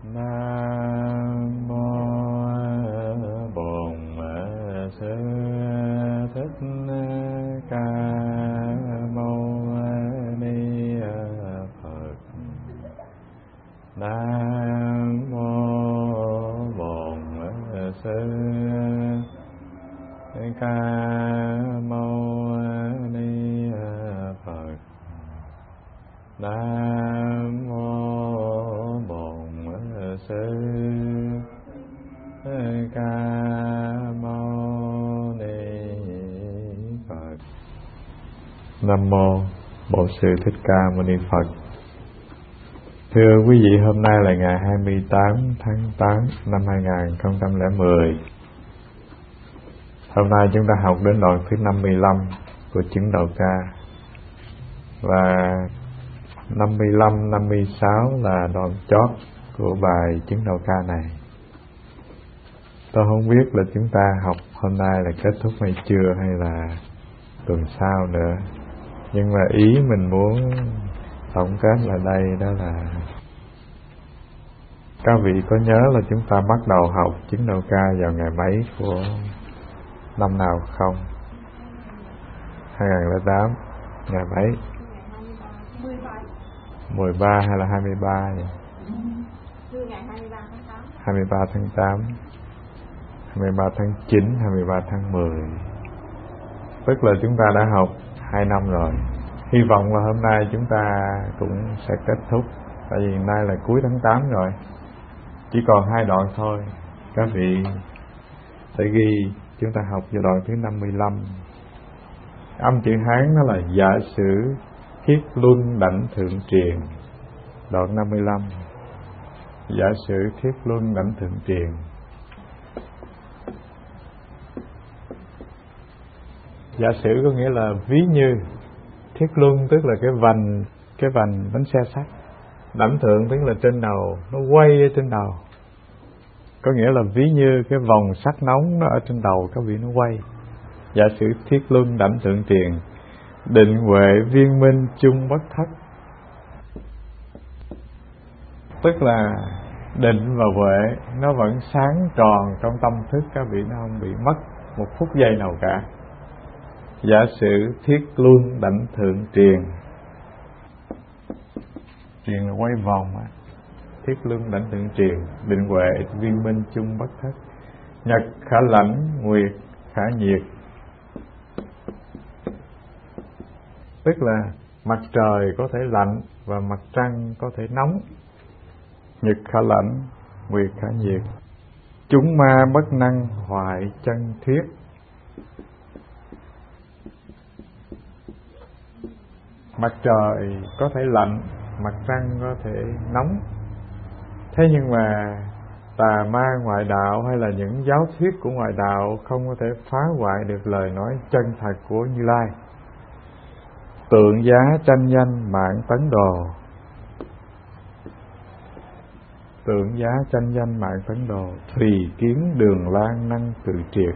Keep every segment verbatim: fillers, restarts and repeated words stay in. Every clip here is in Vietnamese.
Nam mô Bổn Sư Thích Ca Mâu Ni Phật. Nam mô Bổn Sư Ca Mâu Ni Phật. Nam mô Bổn Sư Ca Mâu Ni Phật. Nam mô Bổn Sư Thích Ca Mâu Ni Phật. Thưa quý vị, hôm nay là ngày hai mươi tám tháng tám năm hai nghìn không trăm lẻ mười. Hôm nay chúng ta học đến đoạn thứ năm mươi lăm của chứng đầu ca. Và năm mươi lăm, năm mươi sáu là đoạn chót của bài chứng đầu ca này. Tôi không biết là chúng ta học hôm nay là kết thúc hay chưa, hay là tuần sau nữa. Nhưng mà ý mình muốn tổng kết là đây, đó là các vị có nhớ là chúng ta bắt đầu học chứng đầu ca vào ngày mấy của năm nào không? hai nghìn không trăm lẻ tám, ngày mấy? mười ba hay là hai mươi ba vậy? Ngày hai mươi ba tháng tám. hai mươi ba tháng tám, hai mươi ba tháng chín, hai mươi ba tháng mười. Tức là chúng ta đã học hai năm rồi. Hy vọng là hôm nay chúng ta cũng sẽ kết thúc. Tại vì nay là cuối tháng tám rồi, chỉ còn hai đoạn thôi. Các vị sẽ ghi chúng ta học vào đoạn thứ năm mươi lăm. Âm chữ Hán nó là giả sử thiết luân đảnh thượng truyền. Đoạn năm mươi lăm, giả sử thiết luân đảnh thượng truyền. Giả sử có nghĩa là ví như. Thiết luân tức là cái vành, cái vành bánh xe sắt. Đảnh thượng tức là trên đầu, nó quay ở trên đầu. Có nghĩa là ví như cái vòng sắt nóng nó ở trên đầu các vị, nó quay. Giả sử thiết luân đảnh thượng truyền, định huệ viên minh chung bất thất. Tức là định và huệ nó vẫn sáng tròn trong tâm thức các vị, nó không bị mất một phút giây nào cả. Giả sử thiết luân đảnh thượng truyền. Truyền là quay vòng á. Thiết luân đảnh thượng truyền, định huệ viên minh chung bất thất. Nhật khả lãnh, nguyệt khả nhiệt. Tức là mặt trời có thể lạnh và mặt trăng có thể nóng. Nhật khả lãnh, nguyệt khả nhiệt. Chúng ma bất năng hoại chân thuyết. Mặt trời có thể lạnh, mặt trăng có thể nóng. Thế nhưng mà tà ma ngoại đạo hay là những giáo thuyết của ngoại đạo không có thể phá hoại được lời nói chân thật của Như Lai. Tượng giá tranh danh mạng tấn đồ. Tượng giá tranh danh mạng tấn đồ, thùy kiến đường lan năng tự triệt.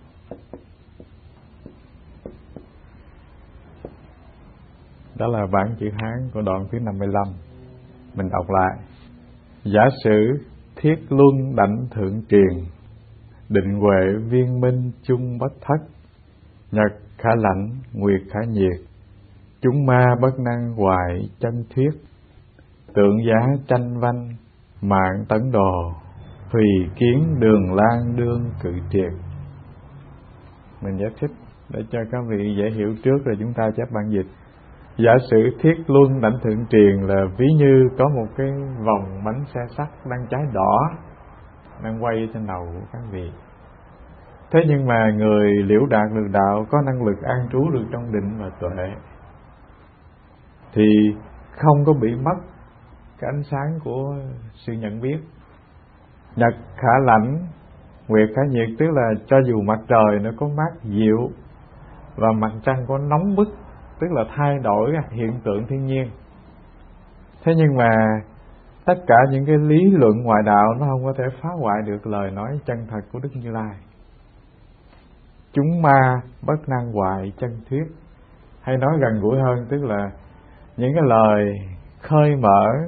Đó là bản chữ Hán của đoạn thứ năm mươi lăm. Mình đọc lại. Giả sử thiết luân đảnh thượng truyền, định huệ viên minh chung bất thất. Nhật khả lãnh, nguyệt khả nhiệt. Chúng ma bất năng hoại chân thuyết. Tượng giá tranh văn mạng tấn đồ, thùy kiến đường lan đương cự triệt. Mình giải thích để cho các vị dễ hiểu trước rồi chúng ta chép bản dịch. Giả sử thiết luân đảnh thượng truyền là ví như có một cái vòng bánh xe sắt đang cháy đỏ, đang quay trên đầu của các vị. Thế nhưng mà người liễu đạt được đạo, có năng lực an trú được trong định và tuệ, thì không có bị mất cái ánh sáng của sự nhận biết. Nhật khả lãnh, nguyệt khả nhiệt, tức là cho dù mặt trời nó có mát dịu và mặt trăng có nóng bức, tức là thay đổi hiện tượng thiên nhiên, thế nhưng mà tất cả những cái lý luận ngoại đạo nó không có thể phá hoại được lời nói chân thật của Đức Như Lai. Chúng ma bất năng hoại chân thuyết, hay nói gần gũi hơn, tức là những cái lời khơi mở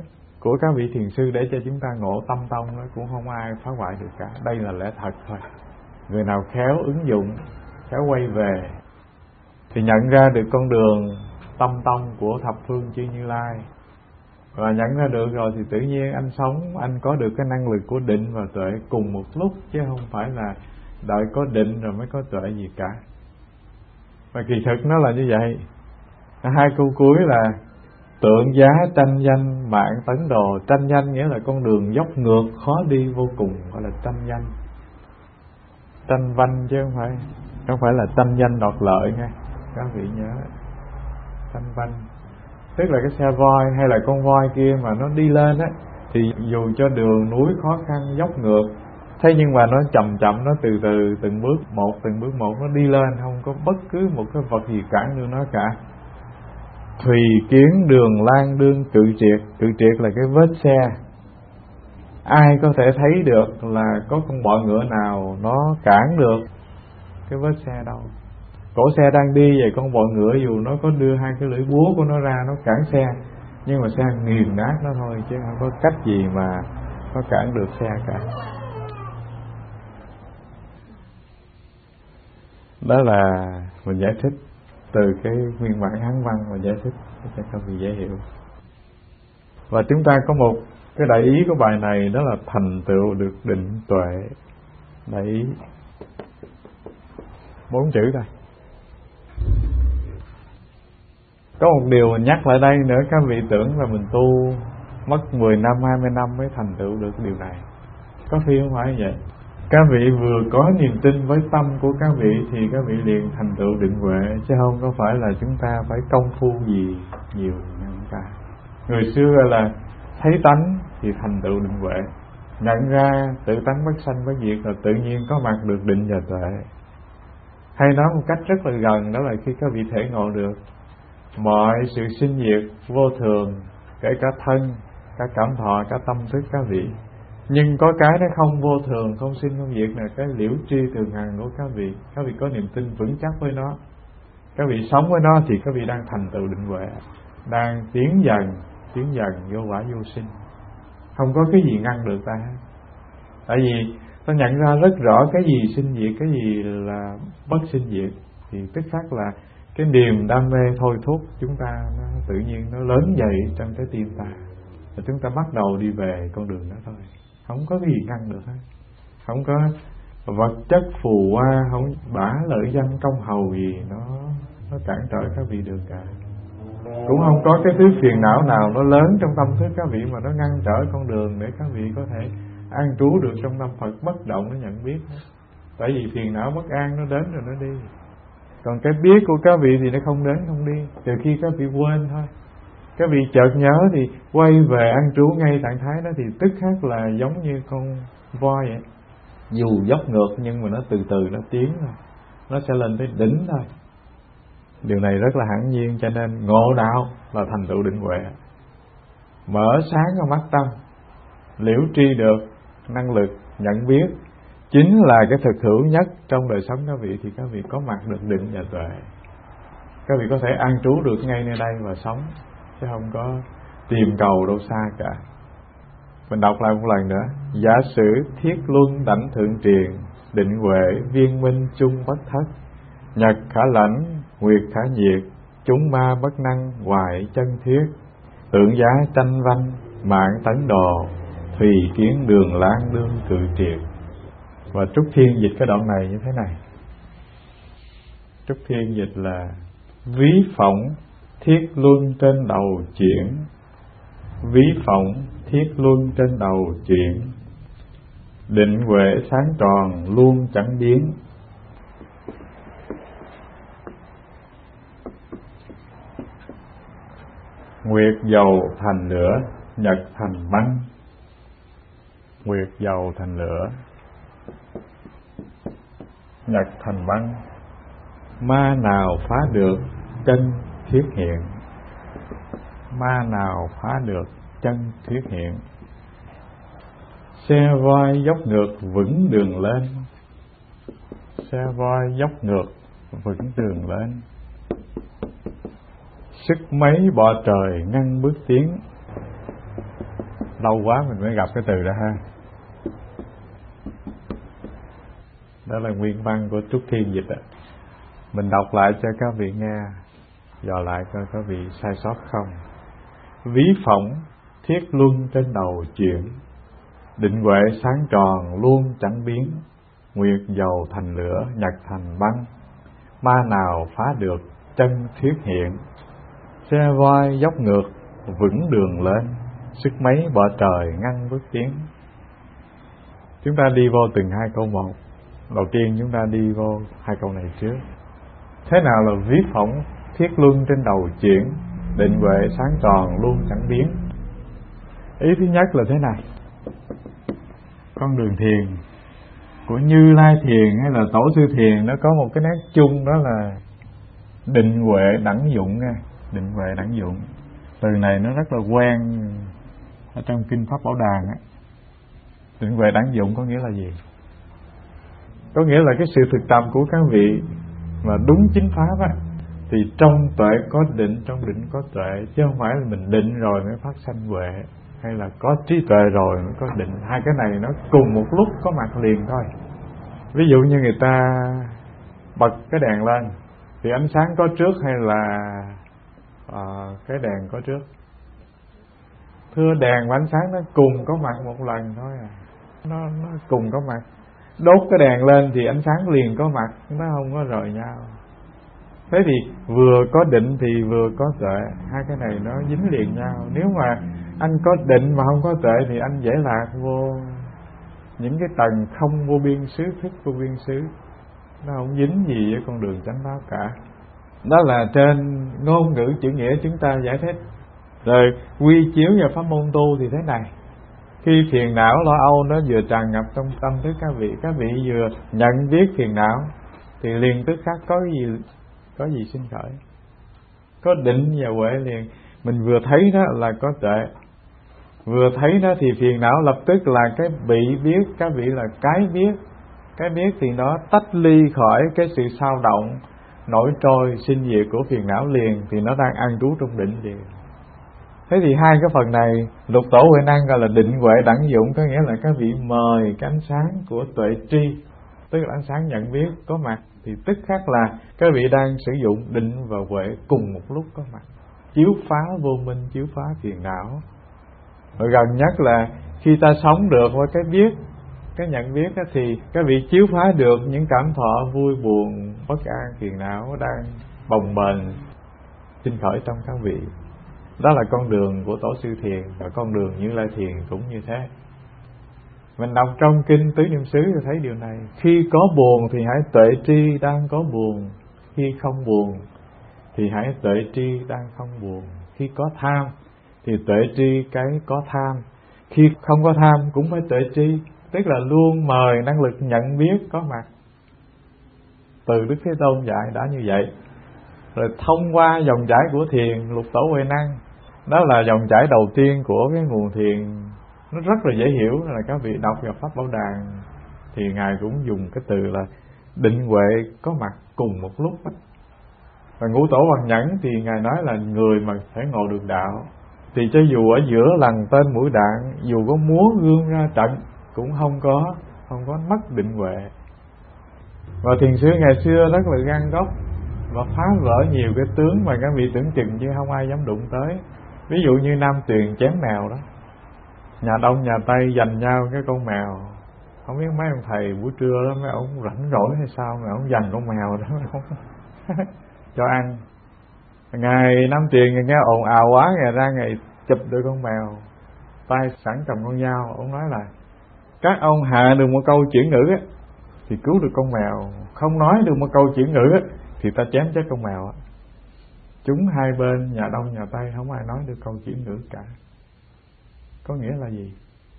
của các vị thiền sư để cho chúng ta ngộ tâm tông đó cũng không ai phá hoại được cả. Đây là lẽ thật thôi. Người nào khéo ứng dụng, khéo quay về thì nhận ra được con đường tâm tông của thập phương chư Như Lai. Và nhận ra được rồi thì tự nhiên anh sống, anh có được cái năng lực của định và tuệ cùng một lúc, chứ không phải là đợi có định rồi mới có tuệ gì cả. Và kỳ thực nó là như vậy. Hai câu cuối là tượng giá tranh danh mạng tấn đồ. Tranh danh nghĩa là con đường dốc ngược khó đi vô cùng, gọi là tranh danh. Tranh văn chứ không phải không phải là tranh danh đoạt lợi nghe, các vị nhớ. Tranh văn tức là cái xe voi hay là con voi kia mà nó đi lên á, thì dù cho đường núi khó khăn dốc ngược, thế nhưng mà nó chậm chậm, nó từ từ từng bước một từng bước một nó đi lên, không có bất cứ một cái vật gì cản được nó cả. Thùy kiến đường lan đương cự triệt. Cự triệt là cái vết xe. Ai có thể thấy được là có con bọ ngựa nào nó cản được cái vết xe đâu. Cổ xe đang đi vậy, con bọ ngựa dù nó có đưa hai cái lưỡi búa của nó ra nó cản xe, nhưng mà xe nghiền nát nó thôi, chứ không có cách gì mà nó cản được xe cả. Đó là mình giải thích từ cái nguyên bản Hán văn và giải thích cho các vị dễ hiểu. Và chúng ta có một cái đại ý của bài này, đó là thành tựu được định tuệ. Đại ý bốn chữ thôi. Có một điều mình nhắc lại đây nữa, các vị tưởng là mình tu mất mười năm, hai mươi năm mới thành tựu được điều này. Có khi không phải vậy. Các vị vừa có niềm tin với tâm của các vị thì các vị liền thành tựu định huệ, chứ không có phải là chúng ta phải công phu gì nhiều hơn cả. Người xưa là thấy tánh thì thành tựu định huệ, nhận ra tự tánh bất sanh bất diệt là tự nhiên có mặt được định và tuệ. Hay nói một cách rất là gần, đó là khi các vị thể ngộ được mọi sự sinh diệt vô thường, kể cả thân, cả cảm thọ, cả tâm thức các vị. Nhưng có cái nó không vô thường, không sinh không diệt là cái liễu tri thường hằng của các vị. Các vị có niềm tin vững chắc với nó, các vị sống với nó thì các vị đang thành tựu định huệ, đang tiến dần, tiến dần vô quả vô sinh. Không có cái gì ngăn được ta. Tại vì ta nhận ra rất rõ cái gì sinh diệt, cái gì là bất sinh diệt, thì tức khắc là cái niềm đam mê thôi thúc chúng ta nó tự nhiên nó lớn dậy trong trái tim ta, và chúng ta bắt đầu đi về con đường đó thôi. Không có cái gì ngăn được hết. Không có vật chất phù hoa, không bả lợi danh công hầu gì nó nó cản trở các vị được cả. Cũng không có cái thứ phiền não nào nó lớn trong tâm thức các vị mà nó ngăn trở con đường để các vị có thể an trú được trong tâm Phật, bất động nó nhận biết. Tại vì phiền não bất an nó đến rồi nó đi. Còn cái biết của các vị thì nó không đến không đi, trừ khi các vị quên thôi. Các vị chợt nhớ thì quay về an trú ngay trạng thái đó, thì tức khắc là giống như con voi vậy. Dù dốc ngược nhưng mà nó từ từ nó tiến rồi, nó sẽ lên tới đỉnh thôi. Điều này rất là hẳn nhiên, cho nên ngộ đạo là thành tựu định huệ. Mở sáng con mắt tâm, liễu tri được năng lực nhận biết, chính là cái thực hữu nhất trong đời sống các vị, thì các vị có mặt được định và tuệ. Các vị có thể an trú được ngay nơi đây và sống, chứ không có tìm cầu đâu xa cả. Mình đọc lại một lần nữa. Giả sử thiết luân đảnh thượng truyền, định huệ viên minh chung bất thất, nhật khả lãnh, nguyệt khả nhiệt, chúng ma bất năng hoại chân thiết, tượng giá tranh văn mạng tấn đồ, thùy kiến đường lan đương cự triệt. Và Trúc Thiên dịch cái đoạn này như thế này. Trúc Thiên dịch là ví phỏng thiết luân trên đầu chuyển, ví phỏng thiết luân trên đầu chuyển, định huệ sáng tròn luôn chẳng biến. Nguyệt dầu thành lửa, nhật thành băng. Nguyệt dầu thành lửa, nhật thành băng. Ma nào phá được chân thiết hiện, ma nào phá được chân thiết hiện. Xe voi dốc ngược vững đường lên, xe voi dốc ngược vững đường lên. Sức mấy bọ trời ngăn bước tiến, lâu quá mình mới gặp cái từ đó ha. Đó là nguyên văn của Trúc Thiên dịch đó. Mình đọc lại cho các vị nghe, dò lại coi có vị sai sót không. Ví phỏng thiết luân trên đầu chuyển, định huệ sáng tròn luôn chẳng biến. Nguyệt dầu thành lửa, nhật thành băng, ma nào phá được chân thuyết hiện. Xe voi dốc ngược vững đường lên, sức mấy bỏ trời ngăn bước tiến. Chúng ta đi vô từng hai câu một. Đầu tiên chúng ta đi vô hai câu này trước. Thế nào là ví phỏng thiết luân trên đầu chuyển, định huệ sáng tròn luôn chẳng biến? Ý thứ nhất là thế này: con đường thiền của Như Lai Thiền hay là Tổ Sư Thiền nó có một cái nét chung, đó là định huệ đẳng dụng nha. Định huệ đẳng dụng, từ này nó rất là quen ở trong kinh Pháp Bảo Đàn á. Định huệ đẳng dụng có nghĩa là gì? Có nghĩa là cái sự thực tập của các vị mà đúng chính pháp á, thì trong tuệ có định, trong định có tuệ, chứ không phải là mình định rồi mới phát sanh huệ, hay là có trí tuệ rồi mới có định. Hai cái này nó cùng một lúc có mặt liền thôi. Ví dụ như người ta bật cái đèn lên thì ánh sáng có trước hay là à, cái đèn có trước? Thưa, đèn và ánh sáng nó cùng có mặt một lần thôi à. Nó, nó cùng có mặt. Đốt cái đèn lên thì ánh sáng liền có mặt, nó không có rời nhau. Thế thì vừa có định thì vừa có tuệ, hai cái này nó dính liền nhau. Nếu mà anh có định mà không có tuệ thì anh dễ lạc vô những cái tầng không vô biên xứ, thức vô biên xứ, nó không dính gì với con đường chánh pháp cả. Đó là trên ngôn ngữ chữ nghĩa chúng ta giải thích. Rồi quy chiếu vào pháp môn tu thì thế này: khi phiền não lo âu nó vừa tràn ngập trong tâm thức các vị, các vị vừa nhận biết phiền não thì liền tức khắc có gì có gì sinh khởi, có định và huệ liền. Mình vừa thấy đó là có tuệ, vừa thấy đó thì phiền não lập tức là cái bị biết, các vị là cái biết. Cái biết thì nó tách ly khỏi cái sự xao động nổi trôi sinh diệt của phiền não liền, thì nó đang an trú trong định liền. Thế thì hai cái phần này Lục Tổ Huệ Năng gọi là định huệ đẳng dụng, có nghĩa là các vị mời cái ánh sáng của tuệ tri, tức là ánh sáng nhận biết có mặt, thì tức khắc là các vị đang sử dụng định và huệ cùng một lúc có mặt, chiếu phá vô minh, chiếu phá phiền não. Rồi gần nhất là khi ta sống được với cái biết, cái nhận biết đó, thì các vị chiếu phá được những cảm thọ vui buồn, bất an, phiền não đang bồng bềnh sinh khởi trong các vị. Đó là con đường của Tổ Sư Thiền, và con đường Như Lai Thiền cũng như thế. Mình đọc trong kinh Tứ Niệm xứ thì thấy điều này: khi có buồn thì hãy tuệ tri đang có buồn, khi không buồn thì hãy tuệ tri đang không buồn. Khi có tham thì tuệ tri cái có tham, khi không có tham cũng phải tuệ tri, tức là luôn mời năng lực nhận biết có mặt. Từ Đức Thế Tôn dạy đã như vậy. Rồi thông qua dòng chảy của thiền Lục Tổ Huệ Năng, đó là dòng chảy đầu tiên của cái nguồn thiền, nó rất là dễ hiểu. Là các vị đọc vào Pháp Bảo Đàn thì Ngài cũng dùng cái từ là định huệ có mặt cùng một lúc. Và Ngũ Tổ Bằng Nhẫn thì Ngài nói là người mà phải ngộ được đạo thì cho dù ở giữa lằn tên mũi đạn, dù có múa gương ra trận cũng không có không có mất định huệ. Và thiền sư ngày xưa rất là gan góc và phá vỡ nhiều cái tướng mà các vị tưởng chừng như không ai dám đụng tới. Ví dụ như Nam Tuyền chém mèo đó, nhà Đông nhà Tây giành nhau cái con mèo. Không biết mấy ông thầy buổi trưa đó mấy ông rảnh rỗi hay sao mà ông giành con mèo đó cho ăn. Ngày Nam Tuyền nghe ồn ào quá, ngày ra ngày chụp được con mèo, tay sẵn cầm con dao. Ông nói là các ông hạ được một câu chuyển ngữ á, thì cứu được con mèo, không nói được một câu chuyển ngữ á, thì ta chém chết con mèo á. Chúng hai bên nhà Đông nhà Tây không ai nói được câu chuyển ngữ cả. Có nghĩa là gì?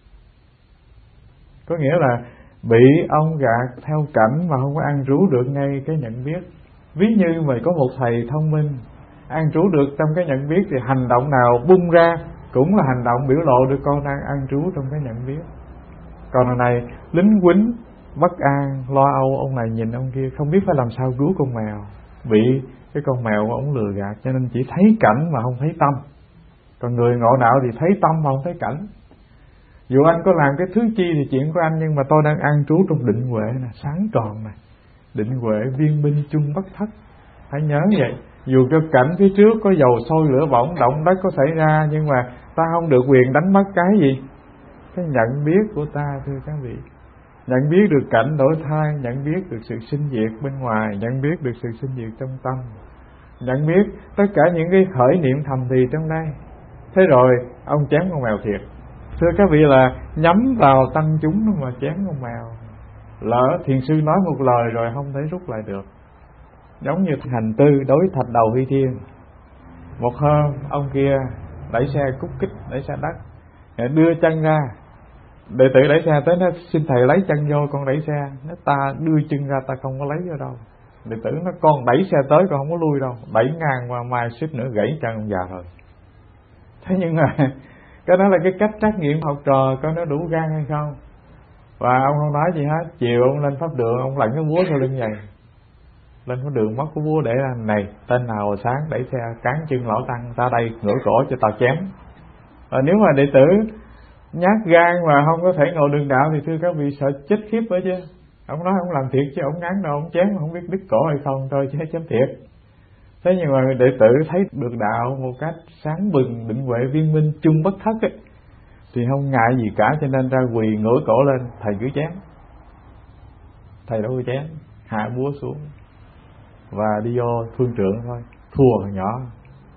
Có nghĩa là bị ông gạt theo cảnh mà không có ăn trú được ngay cái nhận biết. Ví như mà có một thầy thông minh ăn trú được trong cái nhận biết thì hành động nào bung ra cũng là hành động biểu lộ được con đang ăn trú trong cái nhận biết. Còn lần này lính quýnh bất an lo âu, ông này nhìn ông kia không biết phải làm sao cứu con mèo, bị cái con mèo của ông lừa gạt, cho nên chỉ thấy cảnh mà không thấy tâm. Còn người ngộ đạo thì thấy tâm mà không thấy cảnh. Dù anh có làm cái thứ chi thì chuyện của anh, nhưng mà tôi đang an trú trong định huệ nè, sáng tròn nè. Định huệ viên binh chung bất thất. Hãy nhớ vậy. Dù cho cảnh phía trước có dầu sôi lửa bỏng, động đất có xảy ra, nhưng mà ta không được quyền đánh mất cái gì? Cái nhận biết của ta, thưa các vị. Nhận biết được cảnh đổi thay, nhận biết được sự sinh diệt bên ngoài, nhận biết được sự sinh diệt trong tâm, nhận biết tất cả những cái khởi niệm thầm thì trong đây. Thế rồi ông chém con mèo thiệt. Thưa các vị, là nhắm vào tăng chúng mà chém con mèo. Lỡ thiền sư nói một lời rồi không thể rút lại được. Giống như hành tư đối thạch đầu Huy Thiên. Một hôm ông kia đẩy xe cút kích, đẩy xe đất, đưa chân ra, đệ tử đẩy xe tới, nó xin thầy lấy chân vô, con đẩy xe. Nó ta đưa chân ra, ta không có lấy vô đâu. Đệ tử nó con đẩy xe tới, con không có lui đâu, đẩy ngang qua mai suýt nữa gãy chân ông già rồi. Thế nhưng mà cái đó là cái cách trắc nghiệm học trò coi nó đủ gan hay không. Và ông không nói gì hết. Chiều ông lên pháp đường, ông lặn cái búa sau lưng vậy. Lên pháp đường móc cái búa để ra, này tên nào sáng đẩy xe cán chân lão tăng, ta đây ngửa cổ cho tao chém. Và nếu mà đệ tử nhát gan mà không có thể ngồi đường đạo thì thưa các vị sợ chết khiếp nữa chứ. Ông nói ông làm thiệt chứ ông ngán đâu, ông chém không biết đứt cổ hay không thôi chứ chém thiệt. Thế nhưng mà đệ tử thấy được đạo một cách sáng bừng, định huệ viên minh chung bất thất ấy, thì không ngại gì cả, cho nên ra quỳ ngửa cổ lên, thầy cứ chém. Thầy đâu có chém, hạ búa xuống và đi vô phương trượng thôi, thua thằng nhỏ.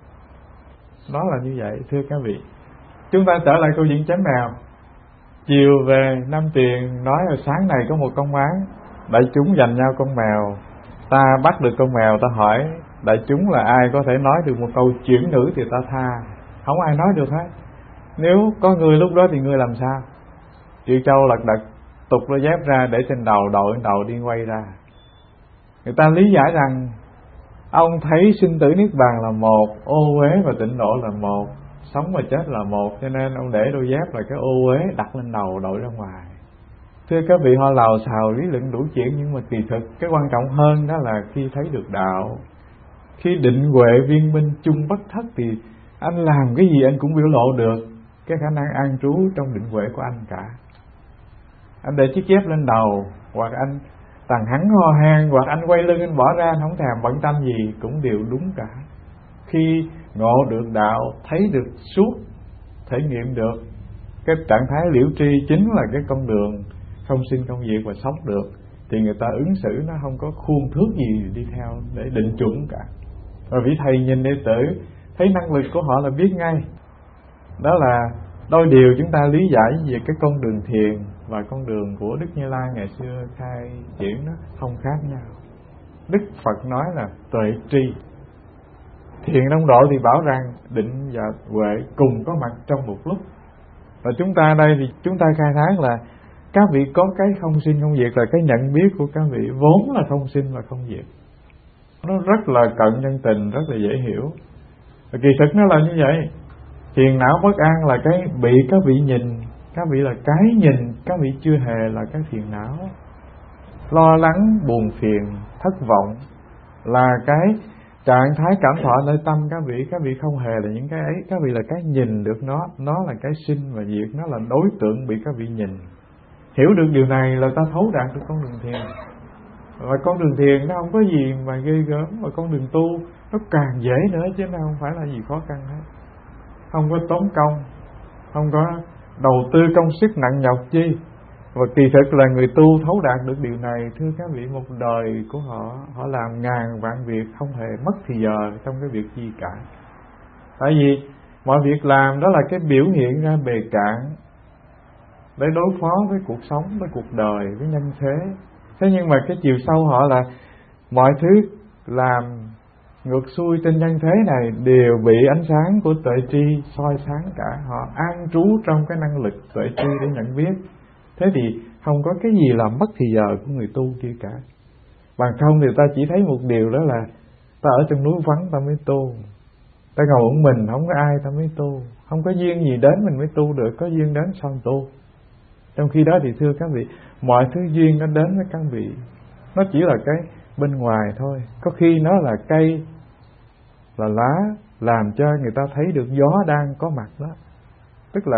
Đó là như vậy thưa các vị. Chúng ta trở lại câu chuyện chém mèo. Chiều về Nam Tiền nói là sáng này có một công án, đại chúng giành nhau con mèo. Ta bắt được con mèo, ta hỏi đại chúng là ai có thể nói được một câu chuyển ngữ thì ta tha. Không ai nói được hết. Nếu có người lúc đó thì người làm sao? Triệu Châu lật đật tục đôi dép ra để trên đầu, đội trên đầu đi quay ra. Người ta lý giải rằng ông thấy sinh tử niết bàn là một, ô uế và tịnh độ là một, sống và chết là một, cho nên ông để đôi dép là cái ô uế đặt lên đầu đội ra ngoài. Thưa các vị, họ lào xào lý luận đủ chuyện, nhưng mà kỳ thực cái quan trọng hơn đó là khi thấy được đạo, khi định huệ viên minh chung bất thất thì anh làm cái gì anh cũng biểu lộ được cái khả năng an trú trong định huệ của anh cả. Anh để chiếc dép lên đầu, hoặc anh tàn hắn ho han, hoặc anh quay lưng anh bỏ ra, anh không thèm bận tâm gì, cũng đều đúng cả. Khi ngộ được đạo, thấy được suốt, thể nghiệm được cái trạng thái liễu tri chính là cái con đường không sinh không diệt và sống được, thì người ta ứng xử nó không có khuôn thước gì đi theo để định chuẩn cả. Và vị thầy nhìn đệ tử thấy năng lực của họ là biết ngay. Đó là đôi điều chúng ta lý giải về cái con đường thiền và con đường của Đức Như Lai ngày xưa khai triển nó không khác nhau. Đức Phật nói là tuệ tri. Thiền đông độ thì bảo rằng định và huệ cùng có mặt trong một lúc. Và chúng ta đây thì chúng ta khai thác là các vị có cái không sinh không diệt, là cái nhận biết của các vị vốn là không sinh và không diệt. Nó rất là cận nhân tình, rất là dễ hiểu. Và kỳ thực nó là như vậy. Phiền não bất an là cái bị các vị nhìn, các vị là cái nhìn, các vị chưa hề là cái phiền não. Lo lắng, buồn phiền, thất vọng là cái trạng thái cảm thọ nơi tâm các vị. Các vị không hề là những cái ấy, các vị là cái nhìn được nó. Nó là cái sinh và diệt, nó là đối tượng bị các vị nhìn. Hiểu được điều này là ta thấu đạt được con đường thiền. Và con đường thiền nó không có gì mà ghê gớm, và con đường tu nó càng dễ nữa, chứ nó không phải là gì khó khăn hết. Không có tốn công, không có đầu tư công sức nặng nhọc chi. Và kỳ thực là người tu thấu đạt được điều này, thưa các vị, một đời của họ, họ làm ngàn vạn việc không hề mất thì giờ trong cái việc gì cả. Tại vì mọi việc làm đó là cái biểu hiện ra bề cạn để đối phó với cuộc sống, với cuộc đời, với nhân thế. Thế nhưng mà cái chiều sâu họ là mọi thứ làm ngược xuôi trên nhân thế này đều bị ánh sáng của tuệ tri soi sáng cả. Họ an trú trong cái năng lực tuệ tri để nhận biết. Thế thì không có cái gì làm mất thì giờ của người tu kia cả. Bằng không thì ta chỉ thấy một điều, đó là ta ở trong núi vắng ta mới tu, ta ngồi một mình không có ai ta mới tu, không có duyên gì đến mình mới tu được, có duyên đến sau tu. Trong khi đó thì thưa các vị, mọi thứ duyên nó đến với các vị, nó chỉ là cái bên ngoài thôi. Có khi nó là cây, là lá, làm cho người ta thấy được gió đang có mặt đó. Tức là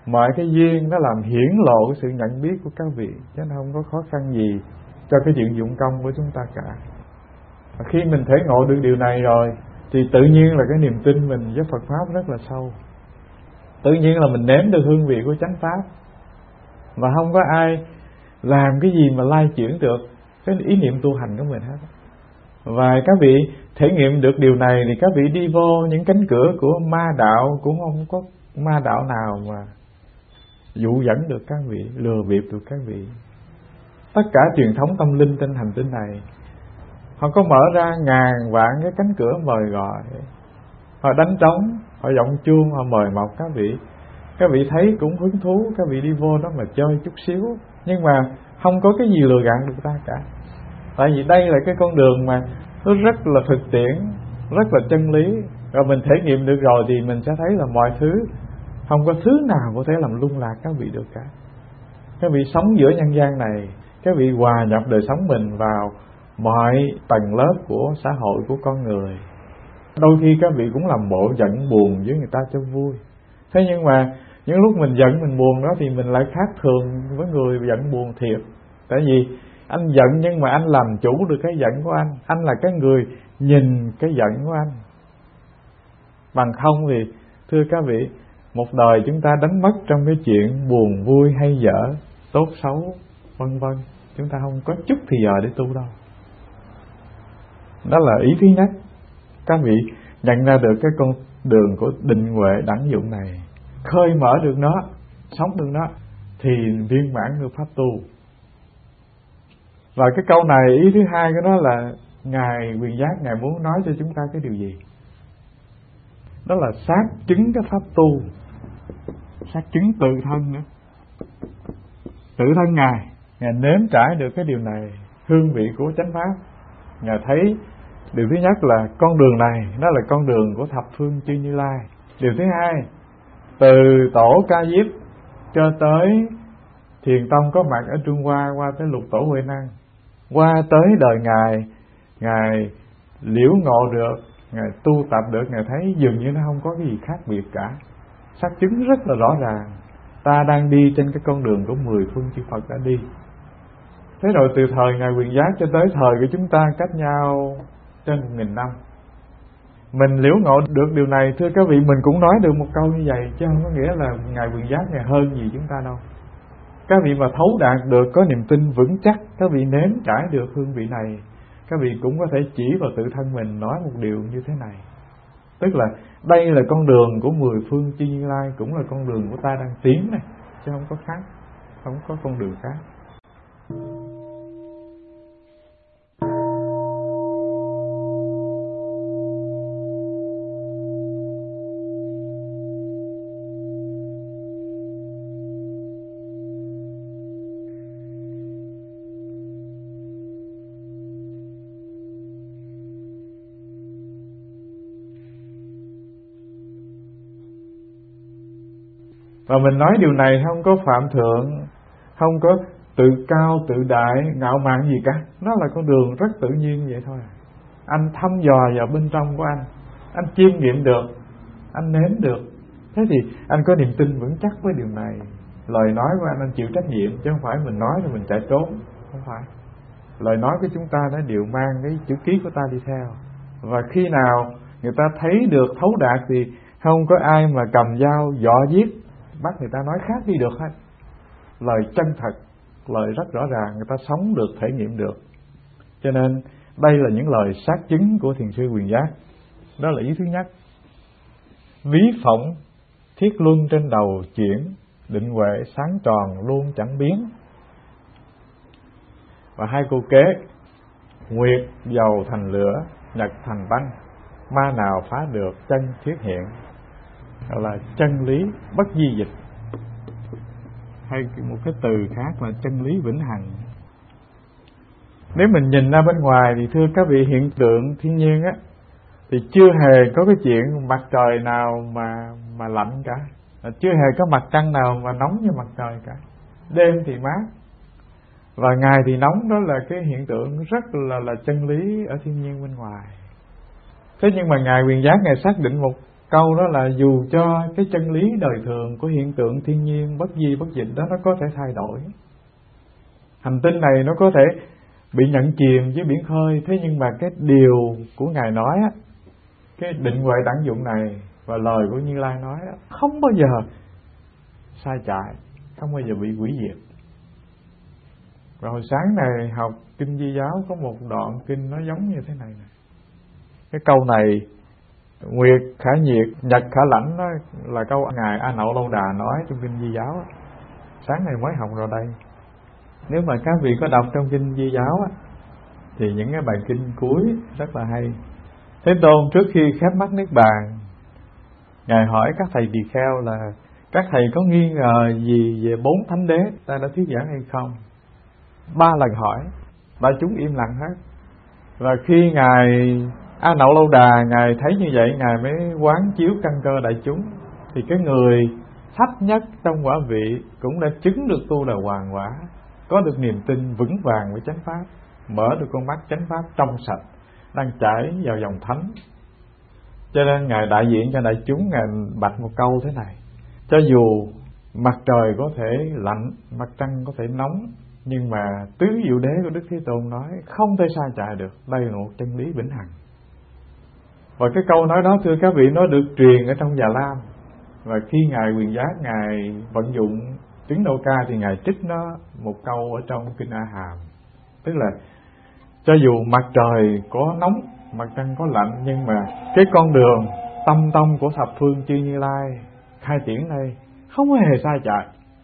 mọi cái duyên nó làm hiển lộ cái sự nhận biết của các vị, chứ nó không có khó khăn gì cho cái chuyện dụng công của chúng ta cả. Và khi mình thể ngộ được điều này rồi thì tự nhiên là cái niềm tin mình với Phật Pháp rất là sâu. Tự nhiên là mình nếm được hương vị của chánh Pháp, và không có ai làm cái gì mà lai chuyển được cái ý niệm tu hành của mình hết. Và các vị thể nghiệm được điều này thì các vị đi vô những cánh cửa của ma đạo, cũng không có ma đạo nào mà dụ dẫn được các vị, lừa bịp được các vị. Tất cả truyền thống tâm linh trên hành tinh này, họ có mở ra ngàn vạn cái cánh cửa mời gọi, họ đánh trống, họ giọng chuông, họ mời mọc các vị. Các vị thấy cũng hứng thú, các vị đi vô đó mà chơi chút xíu, nhưng mà không có cái gì lừa gạt được ta cả. Tại vì đây là cái con đường mà nó rất là thực tiễn, rất là chân lý. Rồi mình thể nghiệm được rồi thì mình sẽ thấy là mọi thứ, không có thứ nào có thể làm lung lạc các vị được cả. Các vị sống giữa nhân gian này, các vị hòa nhập đời sống mình vào mọi tầng lớp của xã hội, của con người. Đôi khi các vị cũng làm bộ giận buồn với người ta cho vui. Thế nhưng mà những lúc mình giận mình buồn đó thì mình lại khác thường với người giận buồn thiệt. Tại vì anh giận nhưng mà anh làm chủ được cái giận của anh. Anh là cái người nhìn cái giận của anh. Bằng không thì thưa các vị, một đời chúng ta đánh mất trong cái chuyện buồn vui hay dở, tốt xấu vân vân. Chúng ta không có chút thì giờ để tu đâu. Đó là ý thứ nhất. Các vị nhận ra được cái con đường của định huệ đẳng dụng này, khơi mở được nó, sống được nó, thì viên mãn được pháp tu. Và cái câu này, ý thứ hai của nó là Ngài Quyền Giác, Ngài muốn nói cho chúng ta cái điều gì? Đó là xác chứng cái pháp tu, xác chứng tự thân nữa. Tự thân Ngài, Ngài nếm trải được cái điều này, hương vị của chánh Pháp. Ngài thấy điều thứ nhất là con đường này, nó là con đường của thập phương chư Như Lai. Điều thứ hai, từ tổ Ca Diếp cho tới Thiền Tông có mặt ở Trung Hoa, qua tới Lục Tổ Huệ Năng, qua tới đời Ngài, Ngài liễu ngộ được, Ngài tu tập được, Ngài thấy dường như nó không có cái gì khác biệt cả. Xác chứng rất là rõ ràng, ta đang đi trên cái con đường của mười phương chư Phật đã đi. Thế rồi từ thời Ngài Quyền Giác cho tới thời của chúng ta cách nhau trên một nghìn năm. Mình liễu ngộ được điều này, thưa các vị, mình cũng nói được một câu như vậy, chứ không có nghĩa là Ngài Quyền Giác Ngài hơn gì chúng ta đâu. Các vị mà thấu đạt được, có niềm tin vững chắc, các vị nếm trải được hương vị này, các vị cũng có thể chỉ vào tự thân mình nói một điều như thế này. Tức là đây là con đường của mười phương chư Như Lai, cũng là con đường của ta đang tiến này, chứ không có khác, không có con đường khác. Và mình nói điều này không có phạm thượng, không có tự cao, tự đại, ngạo mạn gì cả. Nó là con đường rất tự nhiên vậy thôi. Anh thăm dò vào bên trong của anh, anh chiêm nghiệm được, anh nếm được. Thế thì anh có niềm tin vững chắc với điều này. Lời nói của anh, anh chịu trách nhiệm, chứ không phải mình nói rồi mình chạy trốn. Không phải. Lời nói của chúng ta nó đều mang cái chữ ký của ta đi theo. Và khi nào người ta thấy được, thấu đạt thì không có ai mà cầm dao dọa giết, bắt người ta nói khác đi được hết. Lời chân thật, lời rất rõ ràng, người ta sống được, thể nghiệm được. Cho nên đây là những lời xác chứng của Thiền sư Quyền Giác. Đó là ý thứ nhất. Ví phỏng thiết luân trên đầu chuyển, định huệ sáng tròn luôn chẳng biến. Và hai câu kế: nguyệt dầu thành lửa, nhật thành băng, ma nào phá được chân thiết hiện. Đó là chân lý bất di dịch, hay một cái từ khác là chân lý vĩnh hằng. Nếu mình nhìn ra bên ngoài thì thưa các vị, hiện tượng thiên nhiên á thì chưa hề có cái chuyện mặt trời nào mà mà lạnh cả, chưa hề có mặt trăng nào mà nóng như mặt trời cả. Đêm thì mát và ngày thì nóng, đó là cái hiện tượng rất là là chân lý ở thiên nhiên bên ngoài. Thế nhưng mà Ngài Quyền Giác Ngài xác định một Câu đó là dù cho cái chân lý đời thường của hiện tượng thiên nhiên bất di bất dịch đó nó có thể thay đổi, hành tinh này nó có thể bị nhận chìm dưới biển khơi, thế nhưng mà cái điều của Ngài nói á, cái định huệ đẳng dụng này và lời của Như Lai nói á, không bao giờ sai chạy, không bao giờ bị hủy diệt. Và hồi sáng này học kinh Di Giáo có một đoạn kinh nó giống như thế này nè. Cái câu này Nguyệt, Khả Nhiệt, Nhật, Khả Lãnh đó là câu Ngài A Nậu Lâu Đà nói trong kinh Di Giáo. Sáng này mới học rồi đây. Nếu mà các vị có đọc trong kinh Di Giáo á, thì những cái bài kinh cuối rất là hay. Thế Tôn trước khi khép mắt niết bàn, Ngài hỏi các thầy tỳ kheo là các thầy có nghi ngờ gì về bốn thánh đế ta đã thuyết giảng hay không? Ba lần hỏi, đại chúng im lặng hết. Và khi Ngài A Nậu Lâu Đà Ngài thấy như vậy, Ngài mới quán chiếu căn cơ đại chúng. Thì cái người thấp nhất trong quả vị cũng đã chứng được tu đà hoàng quả, có được niềm tin vững vàng với chánh pháp, mở được con mắt chánh pháp trong sạch, đang chảy vào dòng thánh. Cho nên Ngài đại diện cho đại chúng, Ngài bạch một câu thế này: cho dù mặt trời có thể lạnh, mặt trăng có thể nóng, nhưng mà tứ diệu đế của Đức Thế Tôn nói không thể sai chạy được. Đây là một chân lý vĩnh hằng. Và cái câu nói đó thưa các vị, nó được truyền ở trong Già Lam. Và khi Ngài Quyền Giác Ngài vận dụng tiếng Đô Ca thì Ngài trích nó một câu ở trong kinh A Hàm. Tức là cho dù mặt trời có nóng, mặt trăng có lạnh, nhưng mà cái con đường tâm tông của thập phương chư Như Lai khai triển đây không hề sai chạy.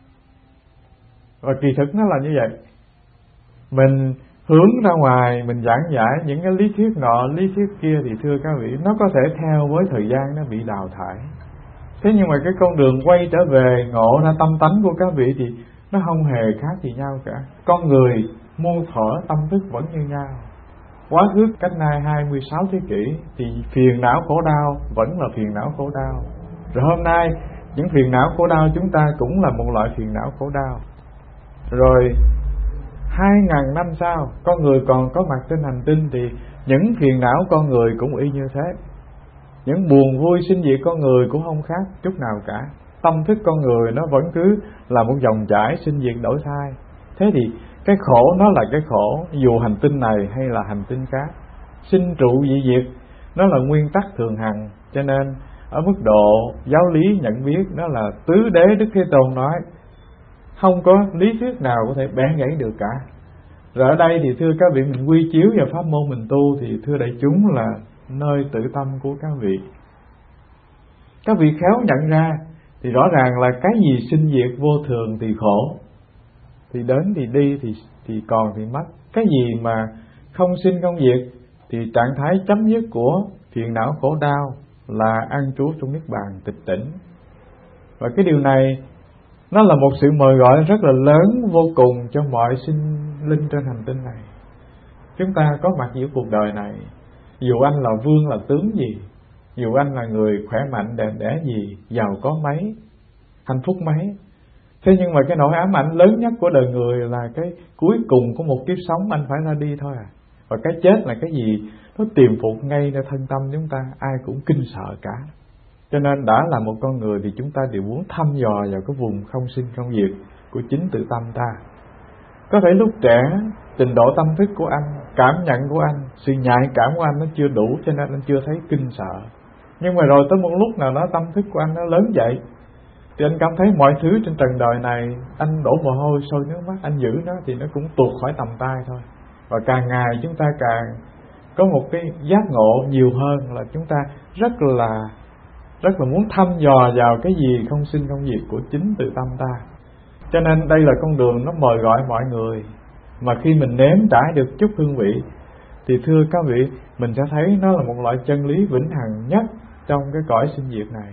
Và kỳ thực nó là như vậy. Mình hướng ra ngoài, mình giảng giải những cái lý thuyết nọ, lý thuyết kia thì thưa các vị, nó có thể theo với thời gian nó bị đào thải. Thế nhưng mà cái con đường quay trở về ngộ ra tâm tánh của các vị thì nó không hề khác gì nhau cả. Con người muôn thuở tâm thức vẫn như nhau. Quá khứ cách nay hai mươi sáu thế kỷ thì phiền não khổ đau vẫn là phiền não khổ đau. Rồi hôm nay những phiền não khổ đau chúng ta cũng là một loại phiền não khổ đau. Rồi hai ngàn năm sau con người còn có mặt trên hành tinh thì những phiền não con người cũng y như thế. Những buồn vui sinh diệt con người cũng không khác chút nào cả. Tâm thức con người nó vẫn cứ là một dòng chảy sinh diệt đổi thay. Thế thì cái khổ nó là cái khổ, dù hành tinh này hay là hành tinh khác. Sinh trụ dị diệt nó là nguyên tắc thường hằng. Cho nên ở mức độ giáo lý nhận biết, nó là tứ đế Đức Thế Tôn nói không có lý thuyết nào có thể bẻ gãy được cả. Rồi ở đây thì thưa các vị, mình quy chiếu vào pháp môn mình tu thì thưa đại chúng là nơi tự tâm của các vị. Các vị khéo nhận ra thì rõ ràng là cái gì sinh diệt vô thường thì khổ, thì đến thì đi, thì thì còn thì mất. Cái gì mà không sinh không diệt thì trạng thái chấm dứt của phiền não khổ đau là an trú trong niết bàn tịch tỉnh. Và cái điều này nó là một sự mời gọi rất là lớn vô cùng cho mọi sinh linh trên hành tinh này. Chúng ta có mặt giữa cuộc đời này, dù anh là vương là tướng gì, dù anh là người khỏe mạnh đẹp đẽ gì, giàu có mấy, hạnh phúc mấy, thế nhưng mà cái nỗi ám ảnh lớn nhất của đời người là cái cuối cùng của một kiếp sống anh phải ra đi thôi à. Và cái chết là cái gì nó tiềm phục ngay nơi thân tâm chúng ta, ai cũng kinh sợ cả. Cho nên đã là một con người thì chúng ta đều muốn thăm dò vào cái vùng không sinh không diệt của chính tự tâm ta. Có thể lúc trẻ trình độ tâm thức của anh, cảm nhận của anh, sự nhạy cảm của anh nó chưa đủ, cho nên anh chưa thấy kinh sợ. Nhưng mà rồi tới một lúc nào đó tâm thức của anh nó lớn dậy thì anh cảm thấy mọi thứ trên trần đời này, anh đổ mồ hôi sôi nước mắt, anh giữ nó thì nó cũng tuột khỏi tầm tay thôi. Và càng ngày chúng ta càng có một cái giác ngộ nhiều hơn, là chúng ta rất là rất là muốn thăm dò vào cái gì không sinh không diệt của chính tự tâm ta. Cho nên đây là con đường nó mời gọi mọi người. Mà khi mình nếm trải được chút hương vị thì thưa các vị, mình sẽ thấy nó là một loại chân lý vĩnh hằng nhất trong cái cõi sinh diệt này.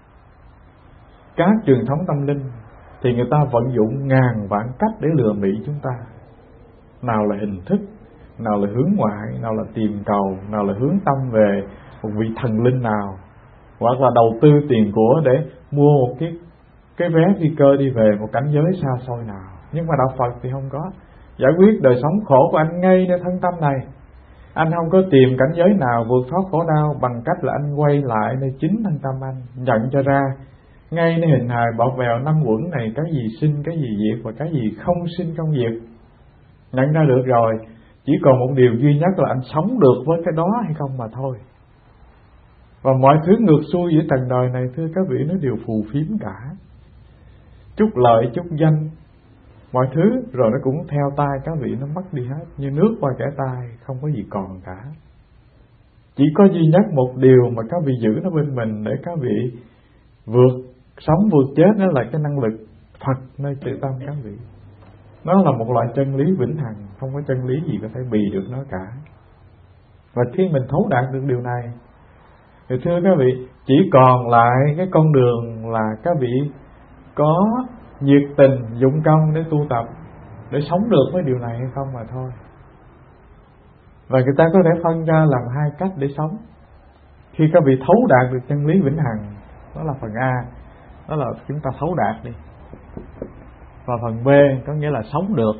Các truyền thống tâm linh thì người ta vận dụng ngàn vạn cách để lừa bịp chúng ta. Nào là hình thức, nào là hướng ngoại, nào là tìm cầu, nào là hướng tâm về một vị thần linh nào, hoặc là đầu tư tiền của để mua một cái cái vé phi cơ đi về một cảnh giới xa xôi nào. Nhưng mà đạo Phật thì không có. Giải quyết đời sống khổ của anh ngay nơi thân tâm này. Anh không có tìm cảnh giới nào vượt thoát khổ đau bằng cách là anh quay lại nơi chính thân tâm anh, nhận cho ra ngay nơi hình hài bọt bèo năm uẩn này, cái gì sinh, cái gì diệt và cái gì không sinh không diệt. Nhận ra được rồi, chỉ còn một điều duy nhất là anh sống được với cái đó hay không mà thôi. Và mọi thứ ngược xuôi giữa trần đời này, thưa các vị, nó đều phù phiếm cả. Chút lợi, chút danh, mọi thứ rồi nó cũng theo tay các vị, nó mất đi hết, như nước qua kẻ tay, không có gì còn cả. Chỉ có duy nhất một điều mà các vị giữ nó bên mình để các vị vượt sống vượt chết, đó là cái năng lực Phật nơi tự tâm các vị. Nó là một loại chân lý vĩnh hằng, không có chân lý gì có thể bì được nó cả. Và khi mình thấu đạt được điều này thì thưa các vị, chỉ còn lại cái con đường là các vị có nhiệt tình dụng công để tu tập, để sống được với điều này hay không mà thôi. Và người ta có thể phân ra làm hai cách để sống. Khi các vị thấu đạt được chân lý vĩnh hằng, đó là phần A, đó là chúng ta thấu đạt đi. Và phần B có nghĩa là sống được.